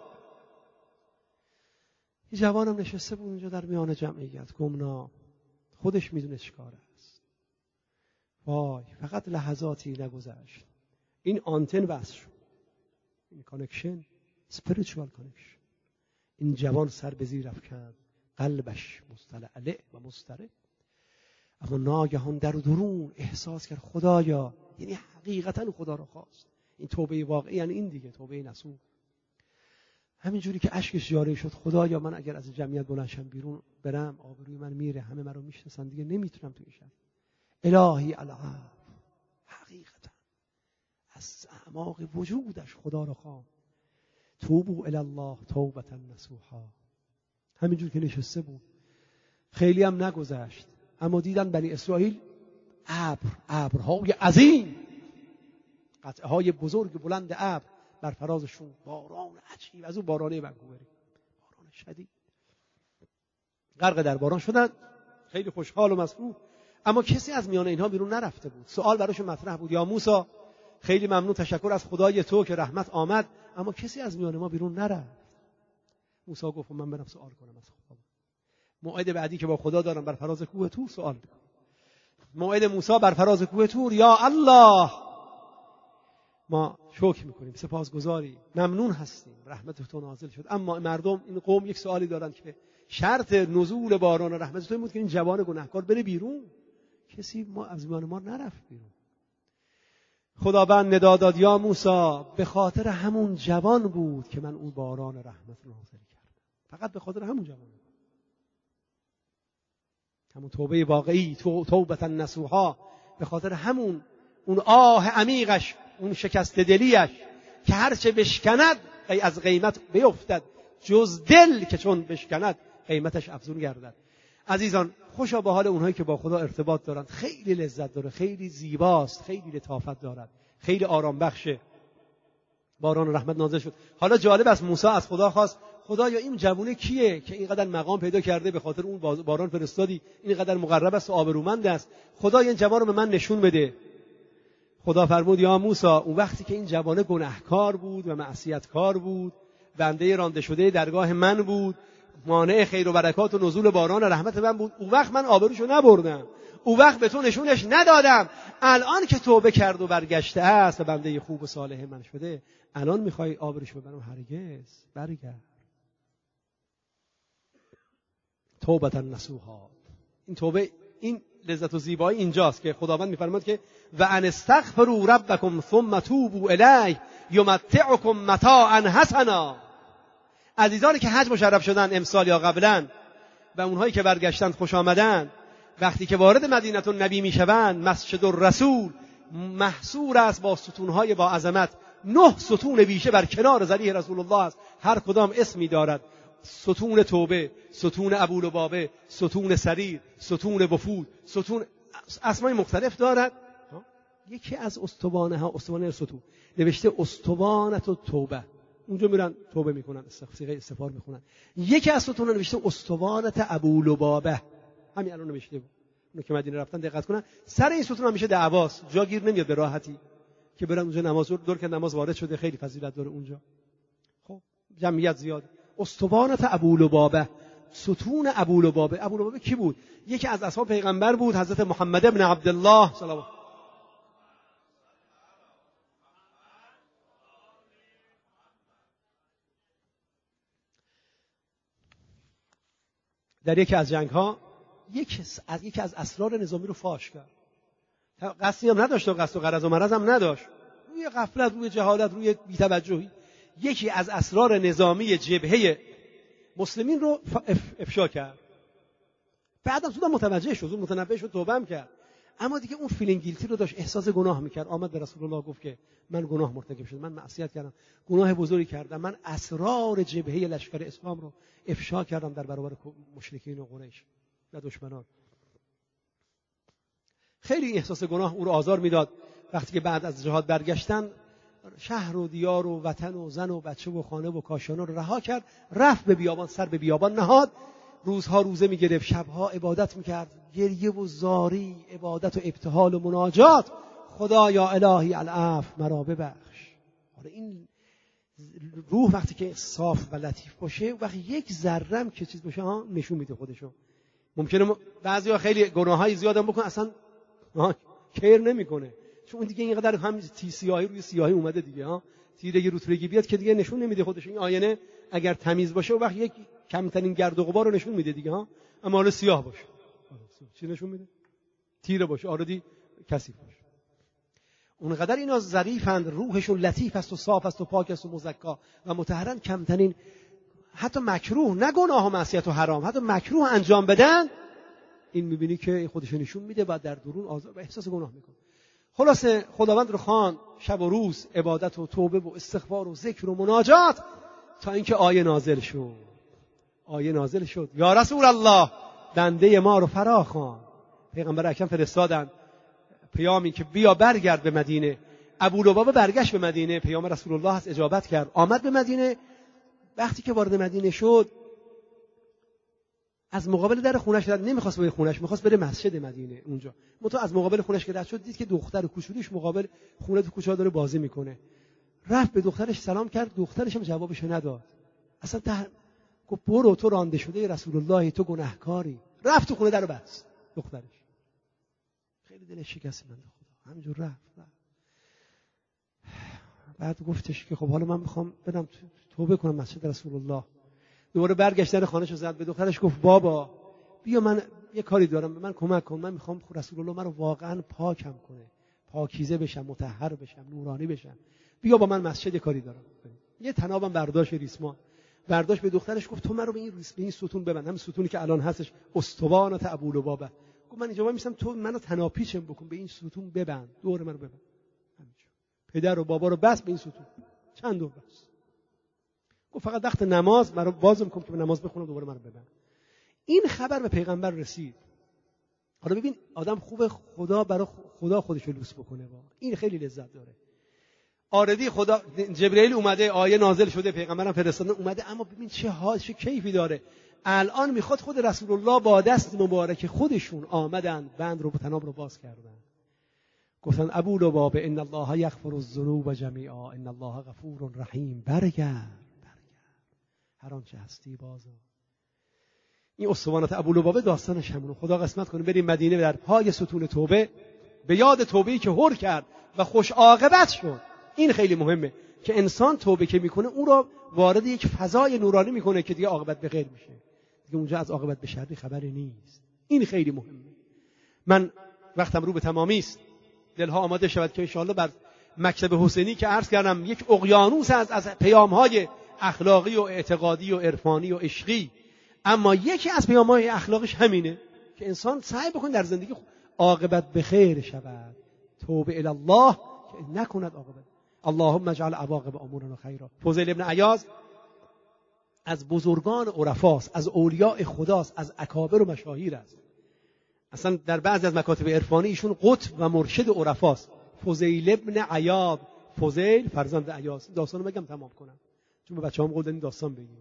این جوانم نشسته بود اونجا در میان جمعیت گمنام، خودش میدونه چیکار است. وای فقط لحظاتی نگذشت این آنتن بس شد، این کانکشن، اسپریچوال کانکشن. این جوان سر به زیر افکند، قلبش مستلعلع و مضطرب، اما ناگهان در درون احساس کرد خدایا، یعنی حقیقتا خدا رو خواست. این توبه واقعی یعنی این دیگه، توبه نصوح. همینجوری که اشکش جاری شد، خدایا من اگر از جمعیت بلندشم بیرون برم آبروی من میره، همه من رو میشناسن، دیگه نمیتونم توی شهر. الهی العفو، حقیقتا از اعماق وجودش خدا رو خواند. توبوا الی الله توبة نصوحا. همینجور که نشسته بود، خیلی هم نگذشت، اما دیدن بنی اسرائیل ابر، ابرهای عظیم، قطعه های بزرگ بلند ابر بر فرازشون، باران عجیب، از اون بارانه ونکووری، باران شدید، غرق در باران شدن، خیلی خوشحال و مسرور. اما کسی از میان اینها بیرون نرفته بود. سوال براشون مطرح بود، یا موسی خیلی ممنون، تشکر از خدای تو که رحمت آمد، اما کسی از میان ما بیرون نرفت. موسی گفت من برم سوال کنم از خدا، موعد بعدی که با خدا دارم بر فراز کوه طور سوال میکنم. موعد موسی بر فراز کوه طور، یا الله ما شکر میکنیم، سپاسگزاری، ممنون هستیم، رحمت تو نازل شد. اما مردم، این قوم یک سوالی دارن که شرط نزول باران و رحمت تو این بود که این جوان گناهکار بره بیرون. کسی ما از میان ما نرفت بیرون. خداوند ندا داد، یا موسی به خاطر همون جوان بود که من اون باران رحمت رو نازل کردم، فقط به خاطر همون جوان، همون توبه واقعی، تو توبة نصوحا، به خاطر همون اون آه عمیقش، اون شکست دلیش که هرچه بشکند ای از قیمت بیفتد، جز دل که چون بشکند قیمتش افزون گردد. عزیزان خوشا به حال اونهایی که با خدا ارتباط دارند، خیلی لذت داره، خیلی زیباست، خیلی لطافت دارد، خیلی آرام بخشه. باران رحمت نازل شد. حالا جالب است، موسی از خدا خواست خدایا این جوونه کیه که اینقدر مقام پیدا کرده، به خاطر اون باران فرستادی، اینقدر مقرب است و آبرومند است، خدا این جوان رو به من نشون بده. خدا فرمود یا موسی، اون وقتی که این جوانه گناهکار بود و معصیتکار بود، بنده رانده شده درگاه من بود، مانع خیر و برکات و نزول باران رحمت من بود، اون وقت من آبروشو نبردم، اون وقت به تو نشونش ندادم. الان که توبه کرد و برگشته است و بنده خوب و صالح من شده، الان میخوای آبروشو ببرم؟ هرگز. برگرد. توبة نصوحا. این توبه، این لذت و زیبایی اینجاست که خداوند میفرماد که و ان استغفروا ربکم ثم توبوا الیه یمتعکم متاعا حسنا. عزیزانی که حج مشرف شدن امسال یا قبلا و اونهایی که برگشتند خوش آمدن، وقتی که وارد مدینه النبی میشوند، مسجد الرسول محصور است با ستونهای با عظمت. نه ستون ویژه بر کنار ذریح رسول الله است، هر کدام اسمی دارد. ستون توبه، ستون ابولبابه، ستون سریر، ستون وفود، ستون اسمای مختلف دارد. یکی از استوانه ها، استوانه ستون نوشته استوانت و توبه، اونجا میرن توبه میکنن، صیغه استغفار میخونن. یکی از ستون نوشته استوانت ابولبابه، همین الان نوشته بود. اونو که مدینه رفتن دقت کنن، سر این ستون همیشه دعواست، جا گیر نمیاد به راحتی که برن اونجا نماز رو دور که نماز وارد شده، خیلی فضیلت داره اونجا. خب جمعیت زیاد. استوانت ابولبابه، ستون ابولبابه. ابولبابه کی بود؟ یکی از اصحاب پیغمبر بود، حضرت محمد ابن عبدالله صلوات. در یکی از جنگ ها یکی از یکی از اسرار نظامی رو فاش کرد. قصدی هم نداشت و قصد و غرض و مرض هم نداشت، روی غفلت، روی جهالت، روی بی‌توجهی یکی از اسرار نظامی جبهه مسلمین رو افشا کرد. بعدم زود متوجه شد، زود متنبه شد، توبه هم کرد، اما دیگه اون فیلینگ گیلتی رو داشت، احساس گناه میکرد. آمد به رسول الله گفت که من گناه مرتکب شدم، من معصیت کردم، گناه بزرگی کردم، من اسرار جبهه لشکر اسلام رو افشا کردم در برابر مشرکین و قریش و دشمنان. خیلی احساس گناه او رو آزار میداد. وقتی که بعد از جهاد برگشتن، شهر و دیار و وطن و زن و بچه و خانه و کاشانه رو رها کرد، رفت به بیابان، سر به بیابان نهاد، روزها روزه میگرفت، شبها عبادت میکرد، گریه و زاری، عبادت و ابتهال و مناجات. خدا یا الهی العفو مرا ببخش. حالا این روح وقتی که صاف و لطیف باشه، وقتی یک ذره که چیز باشه ها نشون میده خودشو. ممکنه بعضیا خیلی گناهای زیادم بکنن، اصلا کیر نمیکنه، چون دیگه اینقدر هم تی سیاهی روی سیاهی اومده دیگه ها، تیرگی رو تیرگی بیاد که دیگه نشون نمیده خودش. این آینه اگر تمیز باشه و وقت یک کمترین گرد و غبار رو نشون میده دیگه ها، اما حالا سیاه باشه چی نشون میده؟ تیره باشه، آردی کثیف باشه. اونقدر اینا ظریفند، روحشون لطیف است و صاف است و پاک است و مزکا و مطهرن، کمترین حتی مکروه، نه گناه و معصیت و حرام، حتی مکروه انجام بدن، این میبینی که خودش نشون میده و در درون آزار و احساس گناه میکنه. خلاصه خداوند رو خواند شب و روز، عبادت و توبه و استغفار و ذکر و مناجات، تا اینکه آیه نازل شد. آیه نازل شد یا رسول الله، بنده ما رو فرا خوان. پیغمبر اکرم فرستادن پیامی که بیا برگرد به مدینه. ابولبابه برگشت به مدینه، پیام رسول الله هست، اجابت کرد، آمد به مدینه. وقتی که وارد مدینه شد، از مقابل در خونش رد، نمیخواست بره خونش، میخواست بره مسجد مدینه اونجا. متو از مقابل خونش که رد شد، دید که دختر کوچولوش مقابل خونه تو کوچه داره بازی میکنه. رفت به دخترش سلام کرد، دخترش هم جوابش نداد. اصلا ته... گفت برو، تو رانده شده رسول الله، تو گناهکاری. رفت تو خونه درو بست. دخترش خیلی دلش شکست، من خدا همینجور رفت. رفت بعد گفتش که خب حالا من میخوام برم توبه کنم مسجد رسول الله. دوباره برگشت در خانه‌شو زد، به دخترش گفت بابا بیا من یه کاری دارم، به من کمک کن، من میخوام رسول الله منو واقعا پاکم کنه، پاکیزه بشم، مطهر بشم، نورانی بشم، بیا با من مسجد کاری دارم. یه تنابم برداشت ریسمان، برداشت به دخترش گفت تو منو به این ریسم، به این ستون ببند، همین ستونی که الان هستش، استوانات ابولبابه. گفت من اینجا میسم، تو منو تناپیچم بکن، به این ستون ببند، دور منو ببند. همینجوری پدر و بابا رو بس به این ستون، چند دور بس. گفت فقط وقت نماز مرا باز میکنم که به نماز بخونم، دوباره منو ببند. این خبر به پیغمبر رسید. حالا ببین آدم خوبه خدا برای خدا خودش رو لوس بکنه، با این خیلی لذت داره. آردی خدا جبرئیل اومده، آیه نازل شده، پیغمبرم فرستاده اومده، اما ببین چه حال، چه کیفی داره. الان میخواد خود رسول الله با دست مبارک خودشون آمدن، بند رو تناب رو باز کردن، گفتن ابولبابه ان الله یغفر الذنوب جمیعا ان الله غفور رحیم، برگرد هر آنچه هستی بازا. این اسطوانات ابولبابه داستانش همونه. خدا قسمت کنه بریم مدینه، در پای ستون توبه، به یاد توبه‌ای که هر کرد و خوش عاقبت شد. این خیلی مهمه که انسان توبه که میکنه اون رو وارد یک فضای نورانی میکنه که دیگه عاقبت به خیر میشه، دیگه اونجا از عاقبت به شری خبری نیست. این خیلی مهمه. من وقتم رو به تمامی است، دلها آماده شود که ان شاءالله بر مکتب حسینی که عرض کردم یک اقیانوس از از پیام‌های اخلاقی و اعتقادی و عرفانی و عشقی، اما یکی از پیام‌های اخلاقش همینه که انسان سعی بکنه در زندگی عاقبت به خیر شود، توبه الی الله که نکند عاقبت. اللهم اجعل عواقب امورنا خیرا. فضیل ابن عیاض از بزرگان عرفاست، از اولیاء خداست، از اکابر و مشاهیر است. اصلا در بعضی از مکاتب عرفانی ایشون قطب و مرشد عرفاست. فضیل ابن عیاض، فضیل فرزند عیاض. داستانو بگم تمام کنم چون به بچه‌هام قول دادیم داستان بگیم.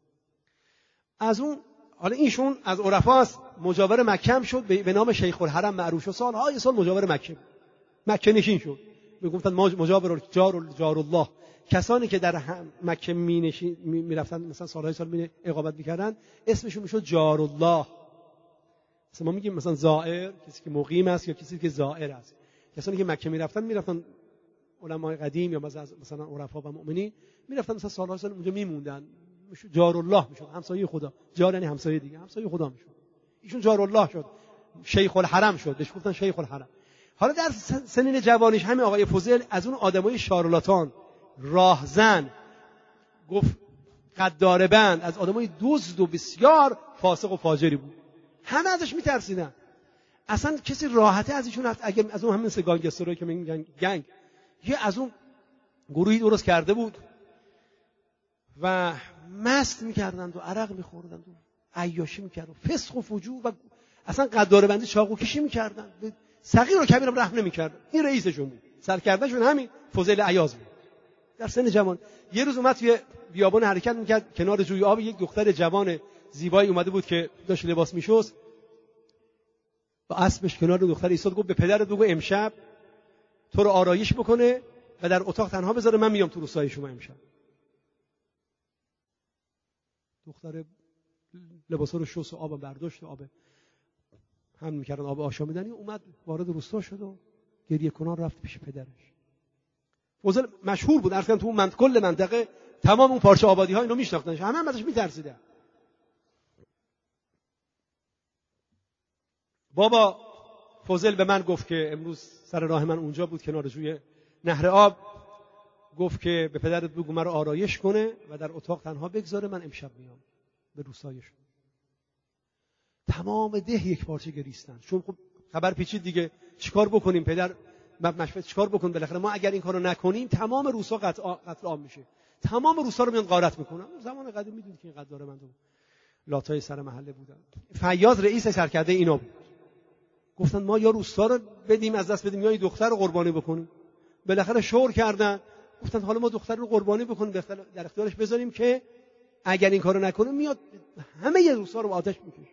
از اون حالا ایشون از عرفاست، مجاور مکه شد، به نام شیخ الحرم معروف شد، سالهای سال مجاور مکه مکه نشین شد. میگفتن مجاور جار جار الله. کسانی که در مکه می نشین میرفتن مثلا سالهای سال می اقامت میکردن، اسمشون میشد جار الله. مثلا ما میگیم مثلا زائر، کسی که مقیم است یا کسی که زائر است. کسانی که مکه میرفتن میرفتن علمای قدیم یا مثلا عرفا و مؤمنین میرفتن مثلا سالها سال اونجا میموندن، جار الله میشد، همسایه خدا. جار یعنی همسایه دیگه، همسایه خدا میشد. ایشون جار الله شد، شیخ الحرم شد، بهش گفتن شیخ الحرم. حالا در سنین جوانیش همین آقای فضیل از اون آدمای شارلاتان، راهزن، گفت قدار بند، از آدمای دزد و بسیار فاسق و فاجری بود. همه ازش میترسیدن. اصلا کسی راحته از ایشون هست. اگه از اون همین سه گانگسترایی که میگن گنگ، یه از اون گروهی درست کرده بود و مست میکردند و عرق میخوردند و عیاشی میکردند و فسق و فجور و اصلا قدار بندی چاقو کشی میکردند، صغیر و کبیر رحم نمی‌کرد. این رئیسشون بود، سرکردهشون همین فضیل عیاض بود در سن جوان. یه روز اومد توی بیابان حرکت می‌کرد، کنار جوی آب یک دختر جوان زیبایی اومده بود که داشت لباس می‌شست، با اسبش کنار دختر ایستاد، گفت به پدرت بگو امشب تو رو آرایش بکنه و در اتاق تنها بذاره، من میام تو روستای شما امشب. دختر لباسا رو شست و آب برداشت، آب هم می‌کردن، آب آشامیدنی، اومد وارد روستا شد و گریه کنان رفت پیش پدرش. فضل مشهور بود، اصلا تو من کل منطقه تمام اون پارچه آبادی‌ها اینو میشناختنش، همه هم ازش می‌ترسیدن. بابا فضل به من گفت که امروز سر راه من اونجا بود کنار جوی نهر آب، گفت که به پدرت بگو مرا آرایش کنه و در اتاق تنها بگذاره، من امشب میام به روستایشون. تمام ده یک پارچه گریستن، چون خب خبر پیچید دیگه، چیکار بکنیم؟ پدر مشورت چیکار بکنیم؟ بالاخره ما اگر این کارو نکنیم تمام روستا قتل قتل عام میشه، تمام روستا رو میان غارت میکنن. زمان قدیم میدونید که این قدر من لاتای سر محله بودن. فیاض رئیس سرکرده اینا بود. گفتن ما یا روستا رو بدیم از دست بدیم یا این دختر رو قربانی بکنیم. بالاخره شور کردن، گفتن حالا ما دختر رو قربانی بکنیم، در اختیارش بذاریم که اگر این کارو نکنه میاد همه ی روستا رو به آتش میکشه.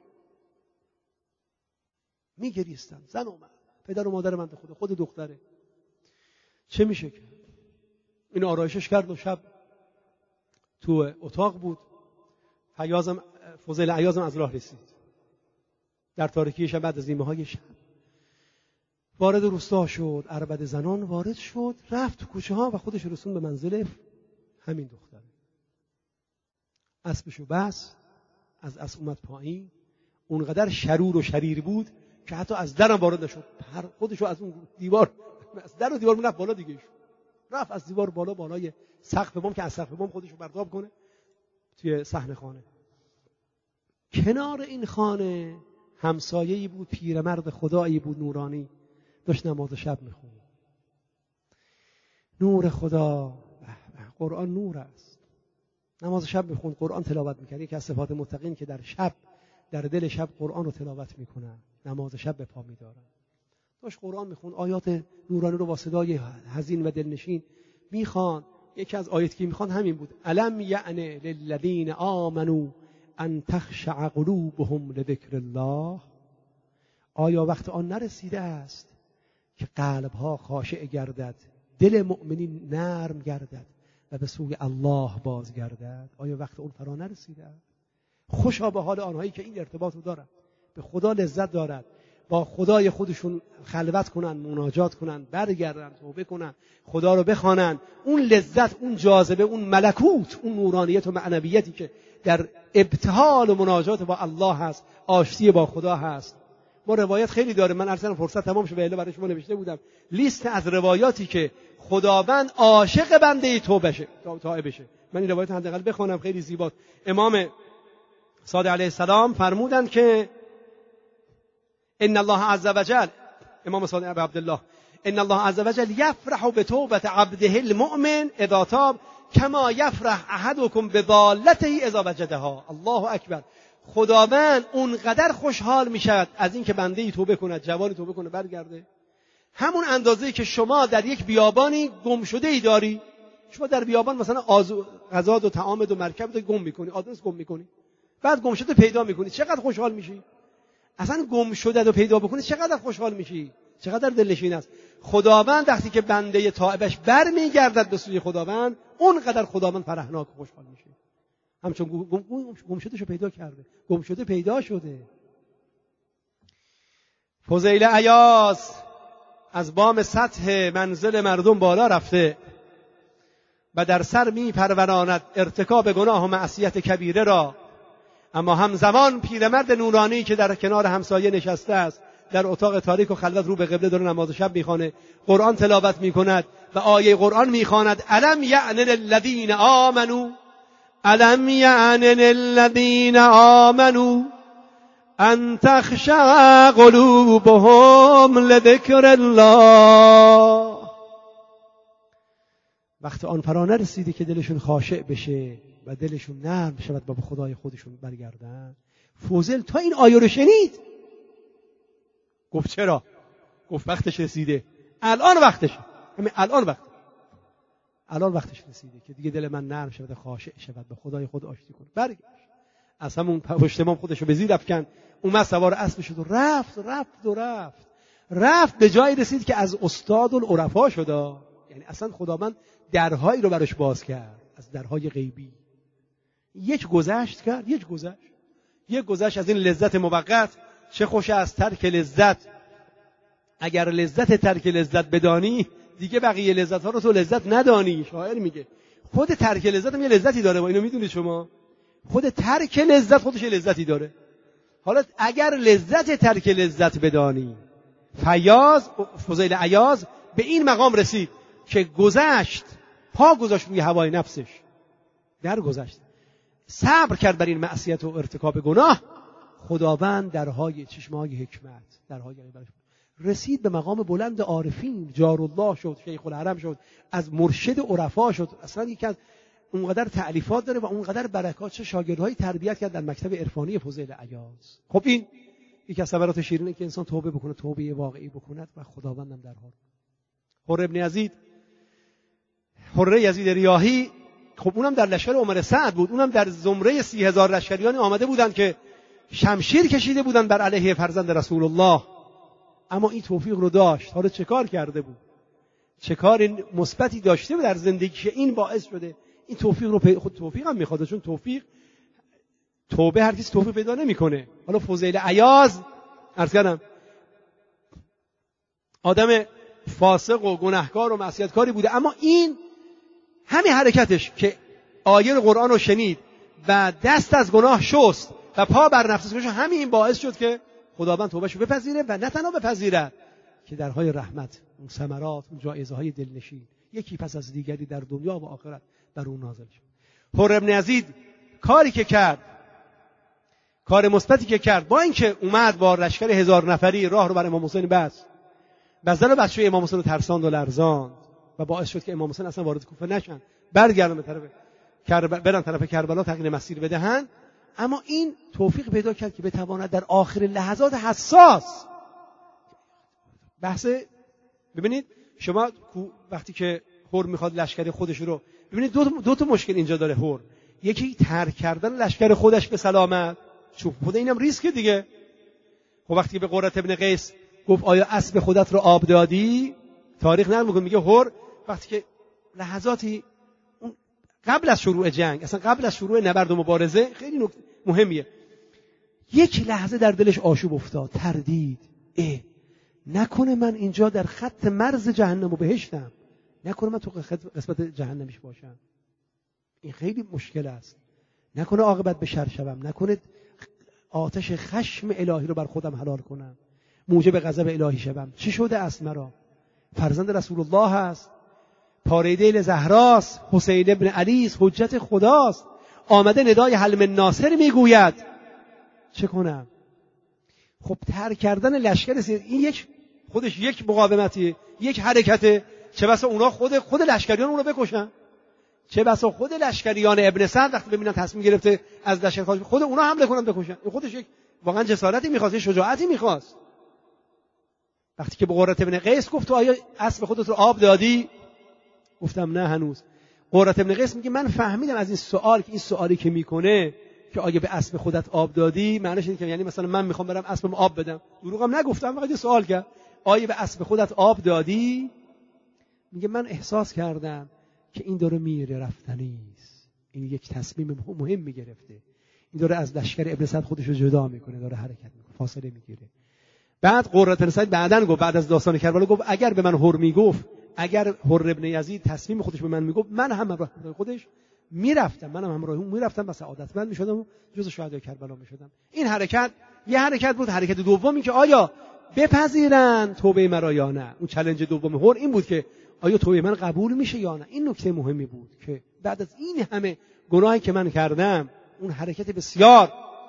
میگریستن. زن اومد، پدر و مادر من به خدا، خود دختره، چه میشه که این آرایشش کرد و شب تو اتاق بود. فیاضم فضیل عیاضم از راه رسید در تاریکی شب، بعد از نیمه های شب وارد روستا شد، عربده زنان وارد شد، رفت تو کوچه ها و خودش رسون به منزل همین دختره. اسبشو بس، از اسب اومد پایین، اونقدر شرور و شریر بود که حتی از درم وارد نشد، خودشو از اون دیوار، از در و دیوار رفت بالا دیگه، رفت از دیوار بالا، بالای سقف بام که از سقف بام خودشو پرتاب کنه توی صحن خانه. کنار این خانه همسایه‌ای بود، پیرمرد خدایی بود، نورانی، داشت نماز شب میخوند. نور خدا، قرآن نور است. نماز شب میخوند، قرآن تلاوت میکرد. یکی از صفات متقین که در شب، در دل شب قرآن رو تلاوت میکنن، نماز شب به پا میدارن. داشت قرآن میخوند، آیات نورانی رو با صدای حزین و دلنشین میخوان. یکی از آیاتی که میخوان همین بود: الم یعن للذین آمنوا ان تخشع قلوبهم لذکر الله. آیا وقت آن نرسیده است که قلبها خاشع گردد، دل مؤمنین نرم گردد و به سوی الله بازگردد؟ آیا وقت اون فرا نرسیده؟ خوشا به حال آنهایی که این ارتباط رو دارن، به خدا لذت دارد، با خدای خودشون خلوت کنن، مناجات کنن، برگردن، توبه کنن، خدا رو بخوانن. اون لذت، اون جاذبه، اون ملکوت، اون نورانیت و معنویتی که در ابتهال و مناجات با الله هست، آشتی با خدا هست. ما روایت خیلی داره، من اصلا فرصت تمام شد، به اله برای شما نوشته بودم لیست از روایاتی که خداوند عاشق بنده توبه شه، تائب بشه. من این روایت حداقل بخونم، خیلی زیباست. امام صادق علیه السلام فرمودند که ان الله عز وجل، امام صادق ابو عبدالله، ان الله عز وجل یفرح بتوبه عبده المؤمن اذا تاب کما یفرح احدکم بضالته اذا وجدها. الله اکبر. خداوند اونقدر خوشحال میشد از این که بنده‌ای توبه کند، جوانی توبه کنه برگرده، همون اندازه‌ای که شما در یک بیابانی گم شده ای داری. شما در بیابان مثلا غذا و طعام و مرکب رو گم میکنی، آدرس گم میکنی، بعد گم شده پیدا میکنی، چقدر خوشحال میشی؟ اصلا گم شده رو پیدا بکنی چقدر خوشحال میشی، چقدر دلنشین است. خداوند وقتی که بنده تائبش برمیگردد به سوی خداوند، اونقدر خداوند فرحناک و خوشحال میشه. همچون گم, گم, گم شده شو پیدا کرده، گم شده پیدا شده. فضیل عیاض از بام سطح منزل مردم بالا رفته و در سر می پروراند ارتکاب گناه و معصیت کبیره را، اما همزمان پیرمرد نورانی که در کنار همسایه نشسته است، در اتاق تاریک و خلوت رو به قبله داره نماز شب میخوانه، قرآن تلاوت میکند و آیه قرآن میخواند: الم یعن للذین آمنوا، الم یعن للذین آمنوا ان تخشع قلوبهم لذکر الله. وقت آن فرا نرسیده که دلشون خاشع بشه و دلشون نرم شود و به خدای خودشون برگردن. فضل تا این آیه رو شنید گفت چرا؟ گفت وقتش رسیده، الان وقتشه، همین الان وقت الان وقتش رسیده که دیگه دل من نرم شود، خاشع شود، به خدای خود آشتی کنه. برگشت از همون پشت امام خودش رو به زیر افکند، اومد سوار اسب شد و رفت رفت و رفت رفت به جایی رسید که از استاد العرفا شد. یعنی اصلا خداوند درهایی رو براش باز کرد، از درهای غیبی. یک گذشت کرد، یک گذشت یک گذشت از این لذت موقت. چه خوش از ترک لذت، اگر لذت ترک لذت بدانی دیگه بقیه لذت ها رو تو لذت ندانی. شاعر میگه خود ترک لذت هم یه لذتی داره، با اینو میدونید شما؟ خود ترک لذت خودش یه لذتی داره. حالا اگر لذت ترک لذت بدانی، فیاض فضیل عیاض به این مقام رسید که گذشت، پا گذاشت روی هوای نفسش، در گذشت، صبر کرد بر این معصیت و ارتکاب گناه. خداوند درهای چشمه‌های حکمت، درهای غیبت، رسید به مقام بلند عارفین، جارالله شد، شیخ الحرم شد، از مرشد عرفا شد. اصلا یکی از اونقدر تألیفات داره و اونقدر برکات، چه شاگردهایی تربیت کرد در مکتب عرفانی فضیل عیاض. خب این یکی از ثمرات شیرینه که انسان توبه بکنه، توبه واقعی بکند و خداوندم در حال. حر ابن یزید، حر یزید ریاحی، خب اونم در لشکر عمر سعد بود، اونم در زمره سی هزار لشکریان آمده بودن که شمشیر کشیده بودن بر علیه فرزند رسول الله. اما این توفیق رو داشت. حالا چه کار کرده بود؟ چه کار مثبتی داشته بود در زندگیش این باعث شده این توفیق رو پی... خود توفیق هم میخواد، چون توفیق توبه هر کسی توفیق پیدا نمیکنه. حالا فضیل عیاض عرض کردم آدم فاسق و گناهکار و معصیتکاری بوده، اما این همین حرکتش که آیه قرآن رو شنید و دست از گناه شست و پا بر نفسش گذاشت، همین باعث شد که خداوند توبهشو بپذیره و نه تنها بپذیره که درهای رحمت، اون ثمرات، اون جایزه های دلنشین یکی پس از دیگری در دنیا و آخرت بر اون نازل شد. حر ابن یزید کاری که کرد، کار مثبتی که کرد، با اینکه اومد با لشکر هزار نفری راه رو بر امام حسین بست، بزن و بچه امام حسین رو ترساند و لرزاند و باعث شد که امام حسین اصلا وارد کوفه نشن، برگردن به طرف کربلا، برن طرف کربلا تغییر مسیر بدهن. اما این توفیق پیدا کرد که بتواند در آخر لحظات حساس بحث، ببینید شما وقتی که حر میخواد لشکر خودش رو، ببینید دو, دو تا مشکل اینجا داره حر. یکی ترک کردن لشکر خودش به سلامت، چون خود اینم ریسک دیگه. خب وقتی به قرة ابن قیس گفت آیا اسب خودت رو آب دادی، تاریخ نقل میکنه میگه حر وقتی که لحظاتی قبل از شروع جنگ، اصلا قبل از شروع نبرد و مبارزه، خیلی نکته مهمیه، یک لحظه در دلش آشوب افتاد، تردید، اه نکنه من اینجا در خط مرز جهنم و بهشتم، نکنه من تو قسمت جهنمیش باشم، این خیلی مشکل است، نکنه عاقبت به شر شوم، نکنه آتش خشم الهی رو بر خودم حلال کنم، موجب غضب الهی شوم. چی شده است؟ مرا فرزند رسول الله هست، پاره دل زهراست، حسین ابن علی است، حجت خداست، آمده ندای حل من ناصر میگوید، چه کنم؟ خب ترک کردن لشکر این یک خودش یک مقاومتی، یک حرکته. چه بسا اونا خود خود لشکریان اون رو بکشن، چه بسا خود لشکریان ابن سعد وقتی ببینن تصمیم گرفته از لشکر خارج، خود اونا حمله کنن بکشن. این خودش یک واقعا جسارتی میخواست، شجاعتی میخواست. وقتی که به قرة ابن قیس گفت تو آیا اسب خودت رو آب دادی؟ گفتم نه هنوز. قرة ابن قیس میگه من فهمیدم از این سوال که این سوالی که میکنه که آیا به اسب خودت آب دادی، معنیش اینه که یعنی مثلا من میخوام برم اسبم آب بدم. دروغم نگفتم، فقط یه سوال کرد، آیا به اسب خودت آب دادی؟ میگه من احساس کردم که این داره میره رفتنی است، این یک تصمیم مهم میگرفته، این داره از لشکر ابن سعد خودش رو جدا میکنه، داره حرکت میکنه، فاصله میگیره. بعد قرة ابن سعد بعدن گفت، بعد از داستان کربلا گفت اگر به من حر میگفت، اگر حر ابن یزید تصمیم خودش به من میگفت، من هم همراه خودش میرفتم، منم همراه اون میرفتم و سعادتمند میشدم و جز شهدای کربلا میشدم. این حرکت یه حرکت بود. حرکت دومی که آیا بپذیرن توبه مرا یا نه، اون چالش دوم حر این بود که آیا توبه من قبول میشه یا نه. این نکته مهمی بود که بعد از این همه گناهی که من کردم، اون حرکت بسیار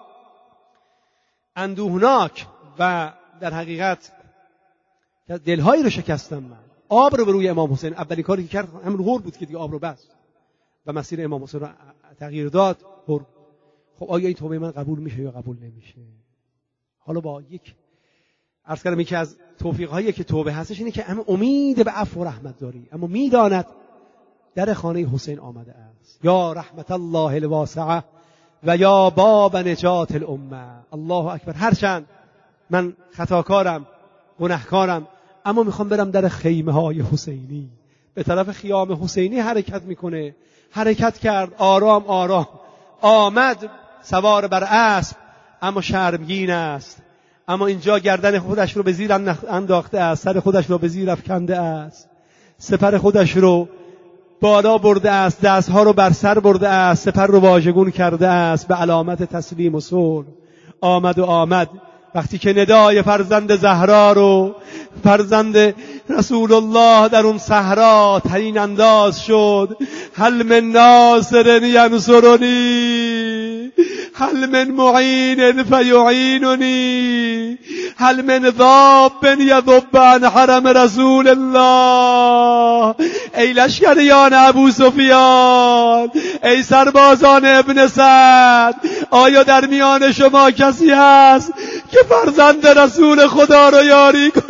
اندوهناک و در حقیقت دلهایی رو شکستم، من آب رو به روی امام حسین، اولین کاری که کرد همون حر بود که دیگه آب رو بست و مسیر امام حسین رو تغییر داد. حر. خب آیا این توبه من قبول میشه یا قبول نمیشه؟ حالا با یک عرض کردم یکی از توفیق‌هایی که توبه هستش اینه که اما امید به عفو و رحمت داری، اما میداند در خانه حسین آمده است. یا رحمت الله الواسعه و یا باب نجات الامه. الله اکبر. هرچند من خطاکارم، گناهکارم، اما میخوام برم در خیمه های حسینی. به طرف خیام حسینی حرکت میکنه. حرکت کرد، آرام آرام آمد، سوار بر اسب، اما شرمگین است. اما اینجا گردن خودش رو به زیر انداخته است، سر خودش رو به زیر افکنده است، سپر خودش رو بالا برده است، دستها رو بر سر برده است، سپر رو واژگون کرده است به علامت تسلیم و صلح. آمد و آمد وقتی که ندای فرزند زهرا رو، فرزند رسول الله در اون صحرا ترین انداز شد. هل من ناصر ینصرنی، هل من معین فیعیننی، هل من ذاب یذب عن حرم رسول الله. ای لشکریان ابو سفیان، ای سربازان ابن سعد، آیا در میان شما کسی هست که فرزند رسول خدا رو یاری کنه؟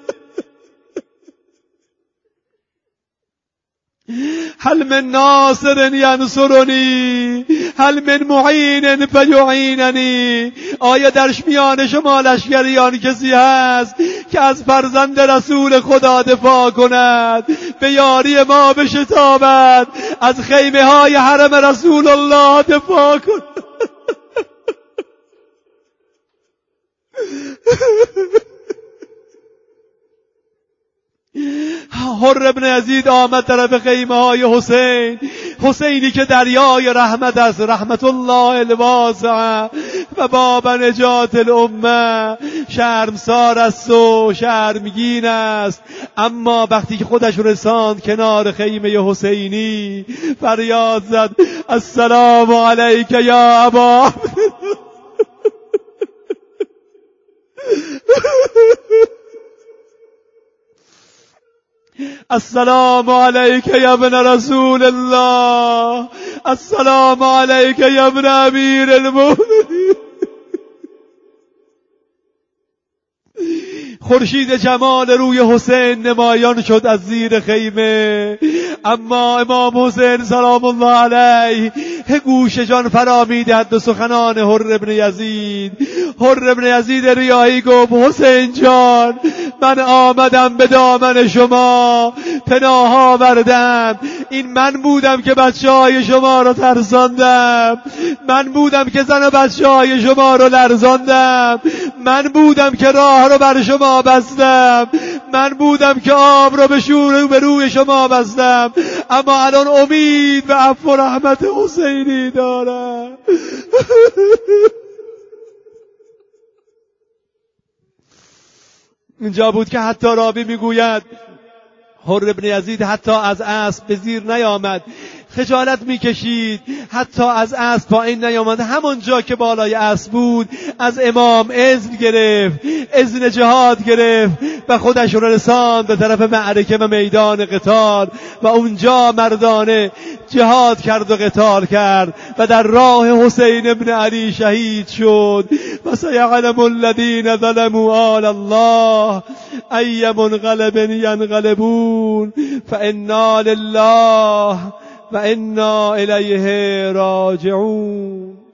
هل من ناصر ینصرنی، هل من معین فیعیننی. آیا در میان شما لشکریان کسی هست که از فرزند رسول خدا دفاع کند، به یاری ما بشتابد، از خیمه های حرم رسول الله دفاع کند؟ حر ابن یزید آمد طرف خیمه های حسین، حسینی که دریای رحمت است، رحمت الله الواسعه و باب نجات الامه. شرمسار است و شرمگین است، اما وقتی که خودش رساند کنار خیمه حسینی فریاد زد السلام علیک یا ابا. السلام علیک یا ابن رسول الله، السلام علیک یا ابن امیر المؤمنین. خورشید جمال روی حسین نمایان شد از زیر خیمه، اما امام حسین سلام الله علیه گوش جان فرا میدهد به سخنان حر ابن یزید. حر ابن یزید ریاحی گفت حسین جان، من آمدم به دامن شما، پناه آوردم. این من بودم که بچه های شما رو ترساندم، من بودم که زن و بچه های شما رو لرزاندم، من بودم که راه رو بر شما بستم، من بودم که آب رو به شور به روی شما بستم، اما الان امید به عفو و رحمت حسینی دارم. اینجا بود که حتی راوی میگوید حر ابن یزید حتی از اسب به زیر نیامد، خجالت میکشید، حتی از اسب پایین نیامد. همونجا که بالای اسب بود از امام اذن گرفت، اذن جهاد گرفت و خودش رو رساند به طرف معرکه و میدان قتال و اونجا مردانه جهاد کرد و قتال کرد و در راه حسین ابن علی شهید شد. و سیعلم الذین ظلموا آل الله ای منقلب ینقلبون فانا لله و انا الیه راجعون.